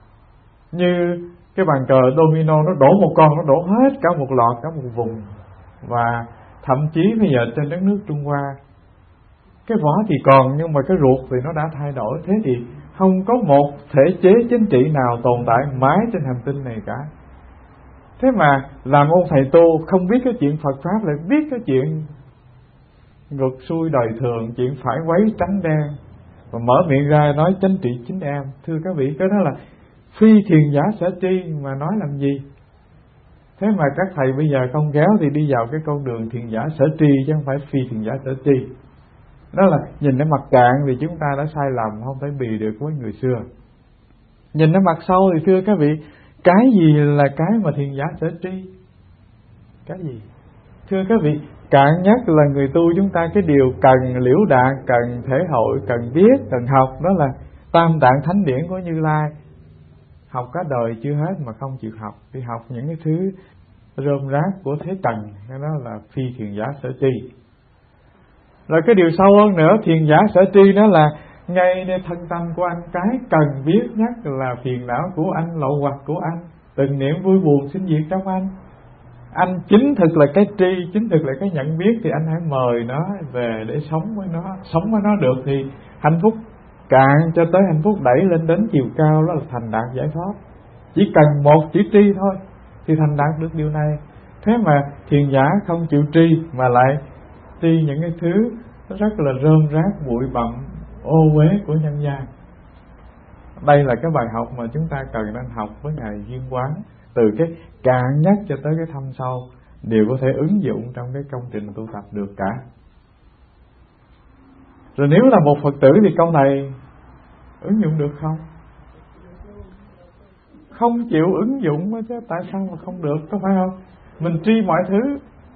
Như cái bàn cờ domino, nó đổ một con, nó đổ hết cả một loạt, cả một vùng. Và thậm chí bây giờ trên đất nước Trung Hoa, cái vỏ thì còn nhưng mà cái ruột thì nó đã thay đổi. Thế thì không có một thể chế chính trị nào tồn tại mãi trên hành tinh này cả. Thế mà làm ông thầy tu không biết cái chuyện Phật Pháp, lại biết cái chuyện ngược xuôi đời thường, chuyện phải quấy trắng đen, và mở miệng ra nói chánh trị chính em. Thưa các vị, cái đó là phi thiền giả sở tri mà nói làm gì. Thế mà các thầy bây giờ không khéo thì đi vào cái con đường thiền giả sở tri chứ không phải phi thiền giả sở tri. Đó là nhìn cái mặt cạn thì chúng ta đã sai lầm, không thể bì được với người xưa. Nhìn cái mặt sâu thì thưa các vị, cái gì là cái mà thiền giả sở tri? Cái gì? Thưa các vị, cạn nhất là người tu chúng ta cái điều cần liễu đạn, cần thể hội, cần biết, cần học, đó là tam tạng thánh điển của Như Lai. Học cả đời chưa hết mà không chịu học, đi học những cái thứ rơm rác của thế trần, cái đó là phi thiền giả sở tri. Rồi cái điều sâu hơn nữa, thiền giả sở tri đó là ngay nơi thân tâm của anh, cái cần biết nhất là phiền não của anh, lậu hoặc của anh, từng niệm vui buồn sinh diệt trong anh. Anh chính thực là cái tri, chính thực là cái nhận biết, thì anh hãy mời nó về để sống với nó. Sống với nó được thì hạnh phúc cạn cho tới hạnh phúc đẩy lên đến chiều cao, đó là thành đạt giải thoát. Chỉ cần một chữ tri thôi thì thành đạt được điều này. Thế mà thiền giả không chịu tri mà lại tri những cái thứ rất là rơm rác, bụi bặm, ô uế của nhân gian. Đây là cái bài học mà chúng ta cần nên học với Ngài Duyên Quán. Từ cái cạn nhất cho tới cái thâm sâu đều có thể ứng dụng trong cái công trình tu tập được cả. Rồi nếu là một Phật tử thì câu này ứng dụng được không? Không chịu ứng dụng chứ, tại sao mà không được, có phải không? Mình tri mọi thứ,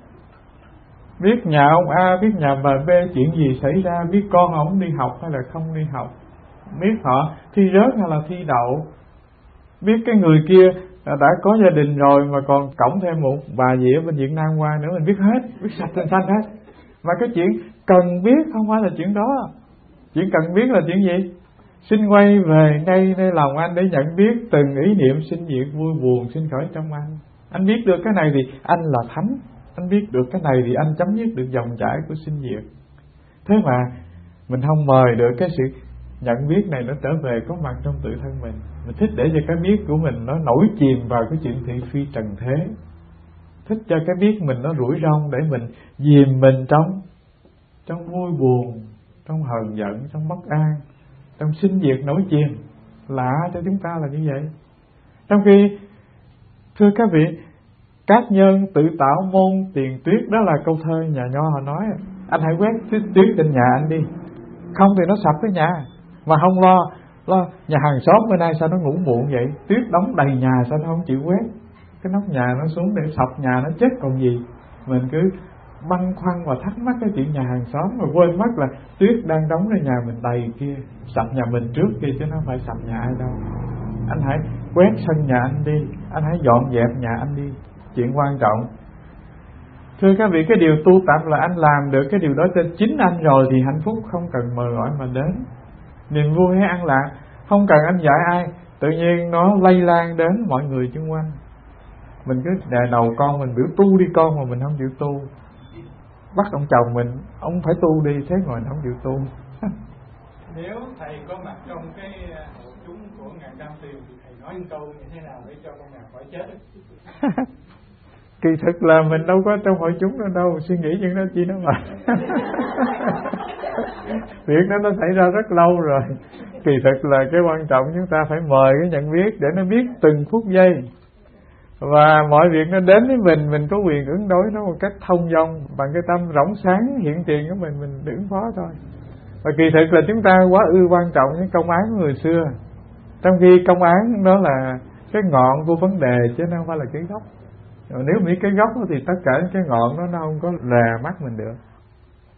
biết nhà ông A, biết nhà bà B chuyện gì xảy ra, biết con ông đi học hay là không đi học, biết họ thi rớt hay là thi đậu, biết cái người kia đã có gia đình rồi mà còn cộng thêm một bà gì ở bên Việt Nam qua nữa, mình biết hết, biết sạch tên xanh hết. Mà cái chuyện cần biết không phải là chuyện đó. Chuyện cần biết là chuyện gì? Xin quay về ngay nơi lòng anh để nhận biết từng ý niệm sinh diệt vui buồn sinh khởi trong anh. Anh biết được cái này thì anh là thánh. Anh biết được cái này thì anh chấm dứt được dòng chảy của sinh diệt. Thế mà mình không mời được cái sự nhận biết này nó trở về có mặt trong tự thân mình. Mình thích để cho cái biết của mình nó nổi chìm vào cái chuyện thị phi trần thế. Thích cho cái biết mình nó rủi rong để mình dìm mình trong trong vui buồn, trong hờn giận, trong bất an, trong sinh diệt nổi chìm. Lạ cho chúng ta là như vậy. Trong khi, thưa các vị, các nhân tự tạo môn tiền tuyết, đó là câu thơ nhà Nho họ nói. Anh hãy quét tuyết trên nhà anh đi, không thì nó sập cái nhà. Mà không lo, lo nhà hàng xóm bữa nay sao nó ngủ muộn vậy, tuyết đóng đầy nhà sao nó không chịu quét, cái nóc nhà nó xuống để sập nhà nó chết còn gì. Mình cứ băn khoăn và thắc mắc cái chuyện nhà hàng xóm mà quên mất là tuyết đang đóng ở nhà mình đầy kia, sập nhà mình trước kia chứ nó không phải sập nhà ai đâu. Anh hãy quét sân nhà anh đi, anh hãy dọn dẹp nhà anh đi, chuyện quan trọng. Thưa các vị, cái điều tu tập là anh làm được cái điều đó cho chính anh rồi thì hạnh phúc không cần mời gọi mà đến. Niềm vui hay an lạc không cần anh dạy ai, tự nhiên nó lây lan đến mọi người xung quanh. Mình cứ đè đầu con mình biểu tu đi con, mà mình không chịu tu. Bắt ông chồng mình, ông phải tu đi, thế rồi không chịu tu. Nếu thầy có mặt trong cái hội chúng của Ngài Cam Tuyền thì thầy nói một câu như thế nào để cho con Ngài khỏi chết? Kỳ thực là mình đâu có trong hội chúng đâu đâu, suy nghĩ chuyện đó chi nó mà. Việc đó nó xảy ra rất lâu rồi. Kỳ thực là cái quan trọng chúng ta phải mời cái nhận biết để nó biết từng phút giây. Và mọi việc nó đến với mình, mình có quyền ứng đối nó một cách thông dong bằng cái tâm rỗng sáng hiện tiền của mình, mình ứng phó thôi. Và kỳ thực là chúng ta quá ư quan trọng những công án của người xưa, trong khi công án đó là cái ngọn của vấn đề chứ nó không phải là cái gốc. Nếu nghĩ cái gốc thì tất cả cái ngọn đó nó không có lè mắt mình được.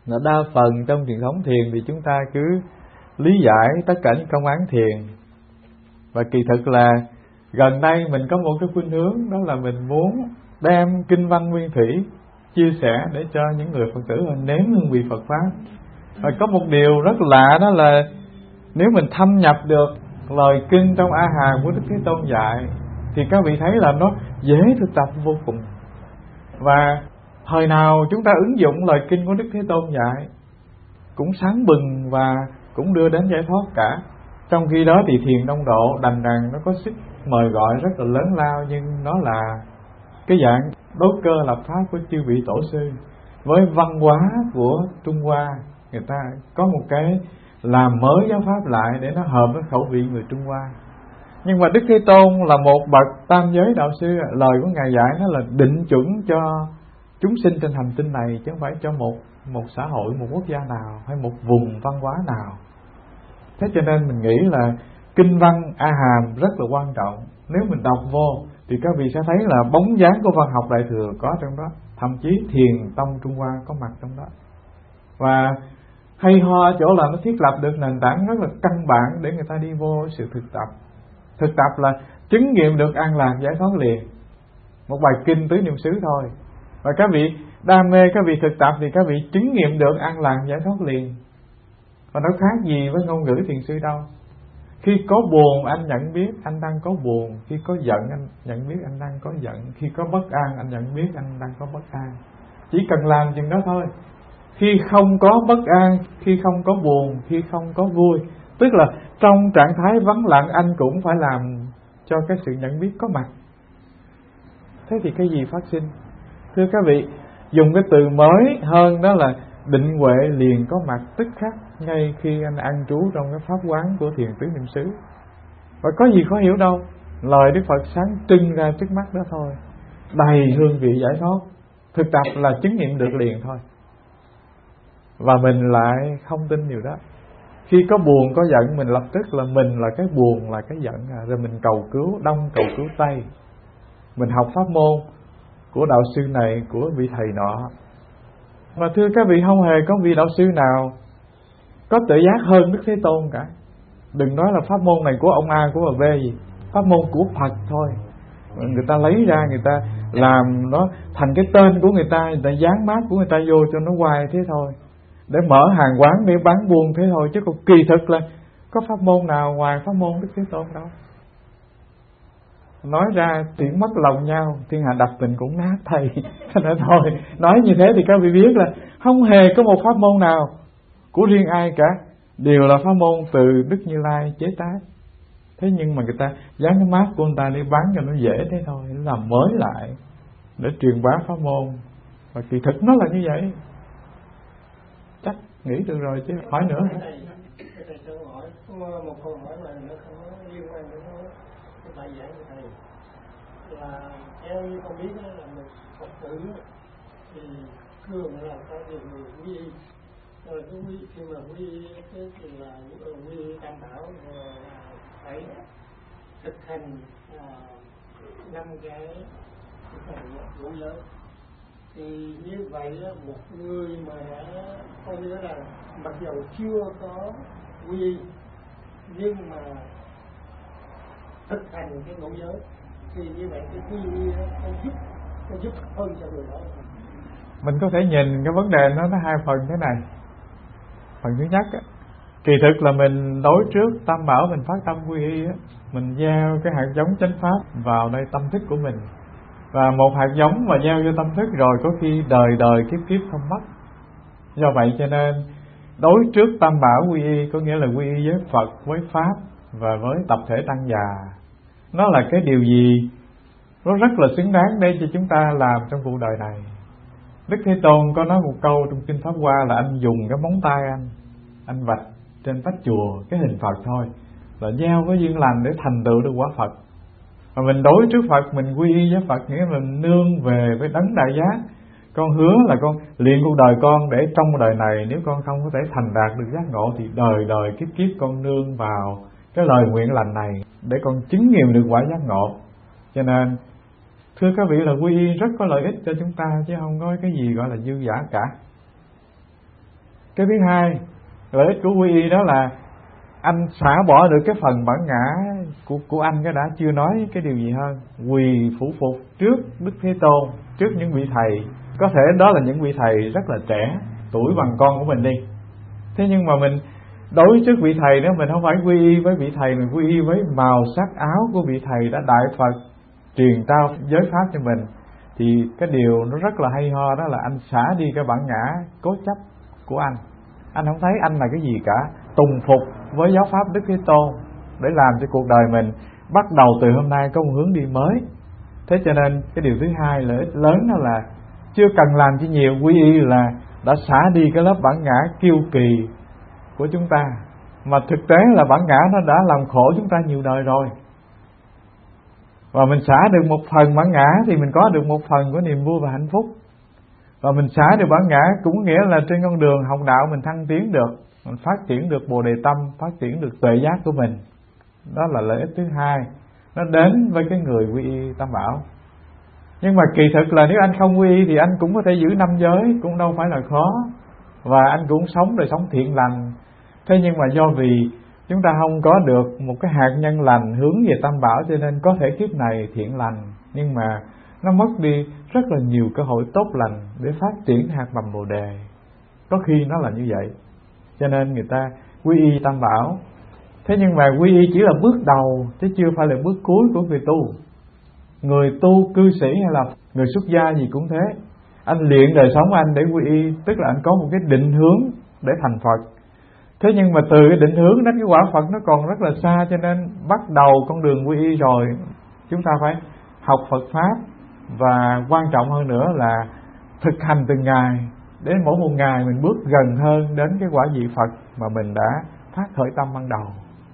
là đa phần trong truyền thống thiền thì chúng ta cứ lý giải tất cả những công án thiền, và kỳ thực là gần đây mình có một cái khuynh hướng, đó là mình muốn đem kinh văn nguyên thủy chia sẻ để cho những người Phật tử nếm hương vị Phật pháp. Và có một điều rất lạ, đó là nếu mình thâm nhập được lời kinh trong A Hàm của Đức Thế Tôn dạy thì các vị thấy là nó dễ thực tập vô cùng. Và thời nào chúng ta ứng dụng lời kinh của Đức Thế Tôn dạy cũng sáng bừng và cũng đưa đến giải thoát cả. Trong khi đó thì thiền đông độ đành rằng nó có sức mời gọi rất là lớn lao, nhưng nó là cái dạng đốt cơ lập pháp của chư vị tổ sư. Với văn hóa của Trung Hoa, người ta có một cái làm mới giáo pháp lại để nó hợp với khẩu vị người Trung Hoa. Nhưng mà Đức Thế Tôn là một bậc tam giới đạo sư, lời của Ngài dạy nó là định chuẩn cho chúng sinh trên hành tinh này, chứ không phải cho một một xã hội, một quốc gia nào hay một vùng văn hóa nào. Thế cho nên mình nghĩ là kinh văn A Hàm rất là quan trọng. Nếu mình đọc vô thì các vị sẽ thấy là bóng dáng của văn học Đại Thừa có trong đó, thậm chí Thiền tông Trung Hoa có mặt trong đó. Và hay ho ở chỗ là nó thiết lập được nền tảng rất là căn bản để người ta đi vô sự thực tập. Thực tập là chứng nghiệm được an lạc giải thoát liền. Một bài kinh tứ niệm xứ thôi. Và các vị đam mê, các vị thực tập thì các vị chứng nghiệm được an lạc giải thoát liền. Và nó khác gì với ngôn ngữ thiền sư đâu. Khi có buồn anh nhận biết anh đang có buồn, khi có giận anh nhận biết anh đang có giận, khi có bất an anh nhận biết anh đang có bất an. Chỉ cần làm chừng đó thôi. Khi không có bất an, khi không có buồn, khi không có vui, tức là trong trạng thái vắng lặng anh cũng phải làm cho cái sự nhận biết có mặt. Thế thì cái gì phát sinh? Thưa các vị, dùng cái từ mới hơn, đó là định huệ liền có mặt tức khắc ngay khi anh an trú trong cái pháp quán của thiền tứ niệm xứ. Và có gì khó hiểu đâu, lời Đức Phật sáng trưng ra trước mắt đó thôi, đầy hương vị giải thoát. Thực tập là chứng nghiệm được liền thôi. Và mình lại không tin điều đó. Khi có buồn có giận mình lập tức là mình là cái buồn là cái giận à. Rồi mình cầu cứu đông cầu cứu tây. Mình học pháp môn của đạo sư này, của vị thầy nọ. Mà thưa các vị, không hề có vị đạo sư nào có tự giác hơn Đức Thế Tôn cả. Đừng nói là pháp môn này của ông A, của bà B gì, pháp môn của Phật thôi. Người ta lấy ra, người ta làm nó thành cái tên của người ta, người ta dán mác của người ta vô cho nó hoài thế thôi, để mở hàng quán để bán buôn thế thôi. Chứ còn kỳ thực là có pháp môn nào ngoài pháp môn Đức Thế Tôn đâu. Nói ra tiếng mất lòng nhau, thiên hạ đập tình cũng nát thầy. Nên thôi, nói như thế thì các vị biết là không hề có một pháp môn nào của riêng ai cả, đều là pháp môn từ Đức Như Lai chế tác. Thế nhưng mà người ta dán cái mác của người ta đi bán cho nó dễ thế thôi, nó làm mới lại để truyền bá pháp môn. Và kỳ thực nó là như vậy. Chắc nghĩ được rồi chứ hỏi nữa. Thầy cho hỏi một câu hỏi mà nó không có liên quan đến cái bài giảng của thầy, là theo như con biết là một Phật tử thì thường là có nhiều người quy y, rồi cái quy khi mà quy y cái thì là quy y tam bảo phải thực hành năm cái thực hành ngũ giới. Thì như vậy là một người mà coi như là mặc dầu chưa có quy y nhưng mà thực hành cái ngũ giới thì như vậy cái quy y nó giúp nó giúp hơn cho người đó. Mình có thể nhìn cái vấn đề nó nó hai phần thế này. Phần thứ nhất á, kỳ thực là mình đối trước tam bảo mình phát tâm quy y á, mình gieo cái hạt giống chánh pháp vào đây tâm thức của mình. Và một hạt giống mà gieo cho tâm thức rồi có khi đời đời kiếp kiếp không mất. Do vậy cho nên đối trước tam bảo quy y có nghĩa là quy y với Phật, với Pháp và với tập thể tăng già. Nó là cái điều gì nó rất là xứng đáng để cho chúng ta làm trong cuộc đời này. Đức Thế Tôn có nói một câu trong Kinh Pháp Hoa là anh dùng cái móng tay anh anh vạch trên vách chùa cái hình Phật thôi, là gieo cái duyên lành để thành tựu được quả Phật. Và mình đối trước Phật, mình quy y với Phật, nghĩa là mình nương về với đấng đại giác. Con hứa là con luyện cuộc đời con để trong đời này nếu con không có thể thành đạt được giác ngộ thì đời đời kiếp kiếp con nương vào cái lời nguyện lành này để con chứng nghiệm được quả giác ngộ. Cho nên thưa các vị là quy y rất có lợi ích cho chúng ta, chứ không có cái gì gọi là dư giả cả. Cái thứ hai, lợi ích của quy y đó là anh xả bỏ được cái phần bản ngã của của anh, cái đã chưa nói cái điều gì hơn. Quỳ phủ phục trước Đức Thế Tôn, trước những vị thầy, có thể đó là những vị thầy rất là trẻ, tuổi bằng con của mình đi. Thế nhưng mà mình đối trước vị thầy đó, mình không phải quy y với vị thầy, mình quy y với màu sắc áo của vị thầy đã đại Phật truyền trao giới pháp cho mình. Thì cái điều nó rất là hay ho, đó là anh xả đi cái bản ngã cố chấp của anh. Anh không thấy anh là cái gì cả, tùng phục với giáo pháp Đức Thế Tôn để làm cho cuộc đời mình bắt đầu từ hôm nay có một hướng đi mới. Thế cho nên cái điều thứ hai, lợi ích lớn đó là chưa cần làm chi nhiều, quy y là đã xả đi cái lớp bản ngã kiêu kỳ của chúng ta. Mà thực tế là bản ngã nó đã làm khổ chúng ta nhiều đời rồi. Và mình xả được một phần bản ngã thì mình có được một phần của niềm vui và hạnh phúc. Và mình xả được bản ngã cũng nghĩa là trên con đường học đạo mình thăng tiến được, mình phát triển được Bồ Đề Tâm, phát triển được tuệ giác của mình. Đó là lợi ích thứ hai, nó đến với cái người quy y Tam Bảo. Nhưng mà kỳ thực là nếu anh không quy y thì anh cũng có thể giữ năm giới, cũng đâu phải là khó. Và anh cũng sống đời sống thiện lành. Thế nhưng mà do vì chúng ta không có được một cái hạt nhân lành hướng về Tam Bảo, cho nên có thể kiếp này thiện lành, nhưng mà nó mất đi rất là nhiều cơ hội tốt lành để phát triển hạt mầm Bồ Đề. Có khi nó là như vậy. Cho nên người ta quy y Tam Bảo. Thế nhưng mà quy y chỉ là bước đầu, chứ chưa phải là bước cuối của người tu. Người tu, cư sĩ hay là người xuất gia gì cũng thế. Anh luyện đời sống anh để quy y, tức là anh có một cái định hướng để thành Phật. Thế nhưng mà từ cái định hướng đến cái quả Phật nó còn rất là xa, cho nên bắt đầu con đường quy y rồi, chúng ta phải học Phật Pháp. Và quan trọng hơn nữa là thực hành từng ngày, đến mỗi một ngày mình bước gần hơn đến cái quả vị Phật mà mình đã phát khởi tâm ban đầu.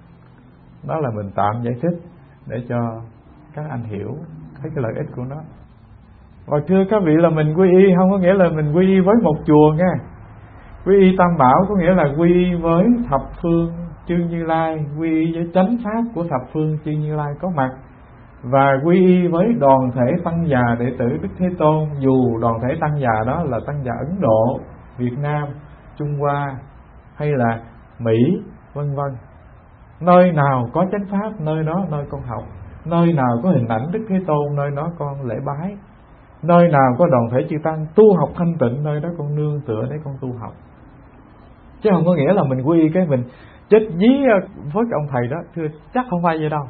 Đó là mình tạm giải thích để cho các anh hiểu thấy cái lợi ích của nó. Và thưa các vị, là mình quy y không có nghĩa là mình quy y với một chùa nha. Quy y Tam Bảo có nghĩa là quy y với thập phương chư Như Lai, quy y với chánh pháp của thập phương chư Như Lai có mặt, và quy y với đoàn thể tăng già đệ tử Đức Thế Tôn. Dù đoàn thể tăng già đó là tăng già Ấn Độ, Việt Nam, Trung Hoa hay là Mỹ, vân vân. Nơi nào có chánh pháp, nơi đó nơi con học. Nơi nào có hình ảnh Đức Thế Tôn, nơi đó con lễ bái. Nơi nào có đoàn thể chư tăng tu học thanh tịnh, nơi đó con nương tựa để con tu học. Chứ không có nghĩa là mình quy y cái mình chết dí với ông thầy đó. Thưa, chắc không phải vậy đâu.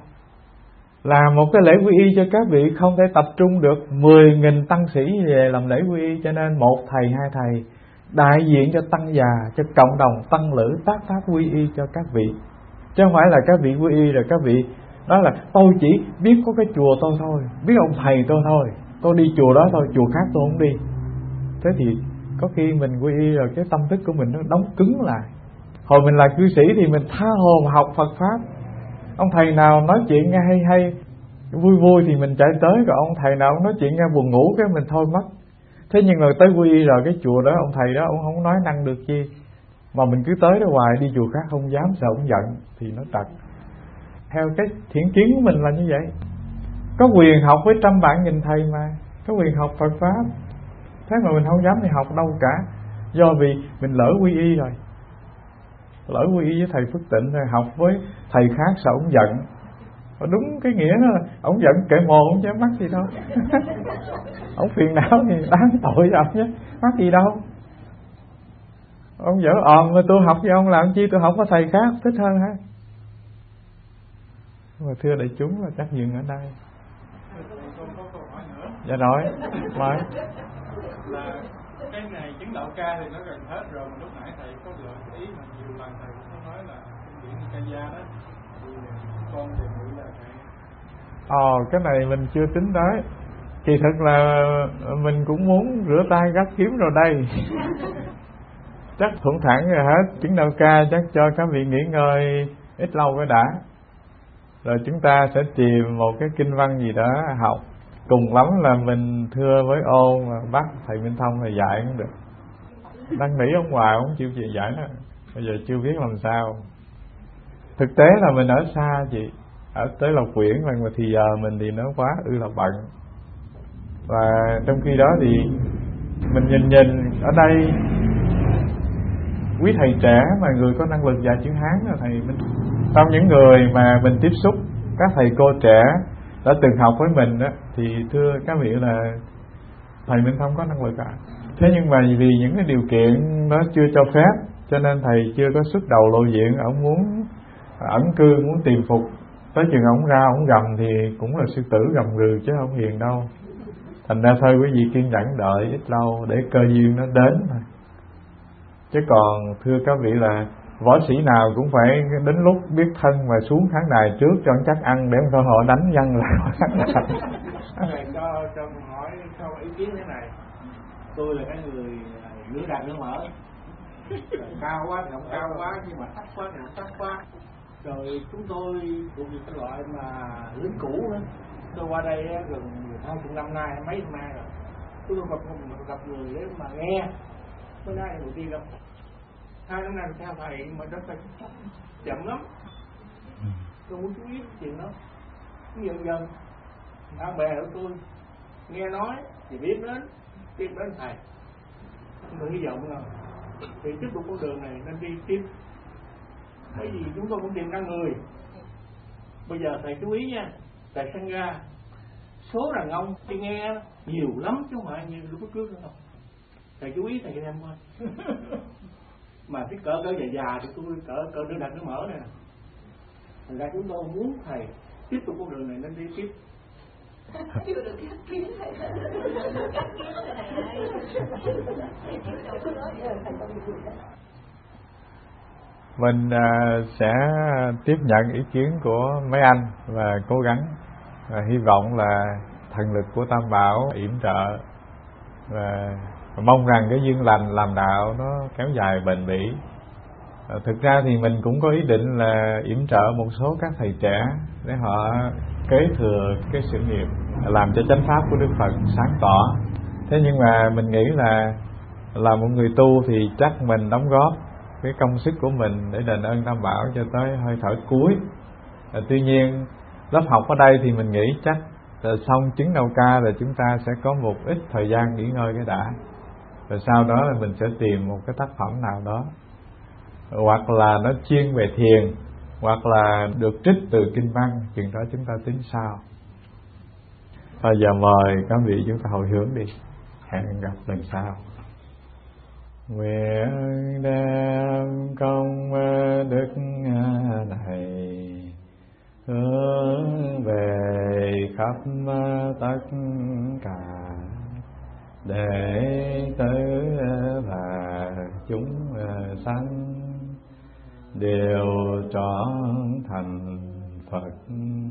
Là một cái lễ quy y cho các vị không thể tập trung được mười nghìn tăng sĩ về làm lễ quy y. Cho nên một thầy, hai thầy đại diện cho tăng già, cho cộng đồng tăng lữ tác pháp quy y cho các vị. Chứ không phải là các vị quy y rồi các vị đó là tôi chỉ biết có cái chùa tôi thôi, biết ông thầy tôi thôi, tôi đi chùa đó thôi, chùa khác tôi không đi. Thế thì có khi mình quy y rồi cái tâm thức của mình nó đóng cứng lại. Hồi mình là cư sĩ thì mình tha hồ mà học Phật Pháp. Ông thầy nào nói chuyện nghe hay hay, vui vui thì mình chạy tới, còn ông thầy nào nói chuyện nghe buồn ngủ cái mình thôi mất. Thế nhưng mà tới quy y rồi cái chùa đó, ông thầy đó ông không nói năng được chi, mà mình cứ tới đó hoài, đi chùa khác không dám, sợ ông giận thì nó trật. Theo cái thiện kiến của mình là như vậy. Có quyền học với trăm bạn nghìn thầy mà, có quyền học Phật Pháp. Thế mà mình không dám đi học đâu cả, do vì mình lỡ quy y rồi. Lỡ quy y với thầy Phước Tịnh rồi học với thầy khác sợ ông giận. Và đúng cái nghĩa đó là ông giận kệ mồ, ông chứ mắc gì đâu. Ông phiền não thì đáng tội cho ông chứ, mắc gì đâu. Ông dở òm mà tôi học với ông làm chi, tôi học với thầy khác thích hơn ha. Mà thưa đại chúng là chắc dừng ở đây. Dạ rồi, mời. Là cái này chứng đạo ca thì nó gần hết rồi, mà lúc nãy thầy có gợi ý mà nhiều lần thầy cũng có nói là chuyện ca gia đó thì con đề nghị là thầy. Ồ, cái này mình chưa tính tới. Kỳ thực là mình cũng muốn rửa tay gắt kiếm rồi đây. Chắc thuận thẳng rồi hết. Chứng đạo ca chắc cho các vị nghỉ ngơi ít lâu cái đã, rồi chúng ta sẽ tìm một cái kinh văn gì đó học. Cùng lắm là mình thưa với ôn mà bắt thầy Minh Thông thì dạy cũng được. Đang nỉ ông hoài ông chịu gì dạy đó. Bây giờ chưa biết làm sao. Thực tế là mình ở xa chị, ở tới Lộc Quyển mà thì giờ mình thì nó quá ư là bận. Và trong khi đó thì mình nhìn nhìn ở đây quý thầy trẻ mà người có năng lực dạy chữ Hán là thầy Minh. Trong những người mà mình tiếp xúc, các thầy cô trẻ đã từng học với mình đó, thì thưa các vị là thầy Minh không có năng lực cả. Thế nhưng mà vì những cái điều kiện nó chưa cho phép, cho nên thầy chưa có xuất đầu lộ diện. Ông muốn ẩn cư, muốn tìm phục, tới chừng ông ra ông gầm thì cũng là sư tử gầm gừ chứ không hiền đâu. Thành ra thôi quý vị kiên nhẫn đợi ít lâu để cơ duyên nó đến thôi. Chứ còn thưa các vị là võ sĩ nào cũng phải đến lúc biết thân và xuống khán đài trước cho chắc ăn để cho họ đánh văng lại. Thầy cho cho hỏi cho ý kiến thế này. Tôi là cái người nửa đàn nửa mở, cao quá thì không cao quá, nhưng mà thấp quá thì không thấp quá. Rồi chúng tôi thuộc về cái loại mà lính cũ nữa. Tôi qua đây gần hai chục năm nay, mấy năm nay rồi. Tôi gặp gặp người để mà nghe. Bữa nay đầu tiên gặp hai năm nay theo thầy mà rất là chậm lắm. Tôi muốn chú ý cái chuyện đó. Dần dần bạn bè của tôi nghe nói thì biết đến, biết đến thầy. Tôi hy vọng là thì tiếp tục con đường này nên đi tiếp. Bởi vì chúng tôi cũng tìm ra người. Bây giờ thầy chú ý nha, thầy sinh ra số đàn ông đi nghe nhiều lắm chứ không phải như lúc trước nữa không. Thầy chú ý thầy cho em coi. Mà cái cỡ cỡ già già thì tôi cỡ cỡ đưa đặt nó mở này. Thành ra chúng tôi muốn thầy tiếp tục con đường này nên đi tiếp. Chưa được cắt kiến thầy. Cắt kiến thầy. Mình à, sẽ tiếp nhận ý kiến của mấy anh và cố gắng và hy vọng là thần lực của Tam Bảo yểm trợ, và mong rằng cái duyên lành làm đạo nó kéo dài bền bỉ. À, thực ra thì mình cũng có ý định là yểm trợ một số các thầy trẻ để họ kế thừa cái sự nghiệp, làm cho chánh pháp của Đức Phật sáng tỏ. Thế nhưng mà mình nghĩ là là một người tu thì chắc mình đóng góp cái công sức của mình để đền ơn Tam Bảo cho tới hơi thở cuối. À, tuy nhiên lớp học ở đây thì mình nghĩ chắc rồi xong chứng đầu ca là chúng ta sẽ có một ít thời gian nghỉ ngơi cái đã, rồi sau đó là mình sẽ tìm một cái tác phẩm nào đó, hoặc là nó chuyên về thiền, hoặc là được trích từ kinh văn, chừng đó chúng ta tính sau. Thôi giờ mời các vị chúng ta hồi hướng đi, hẹn gặp lần sau. Nguyện đem công đức này hướng về khắp tất cả đệ tử và chúng sanh đều trọn thành Phật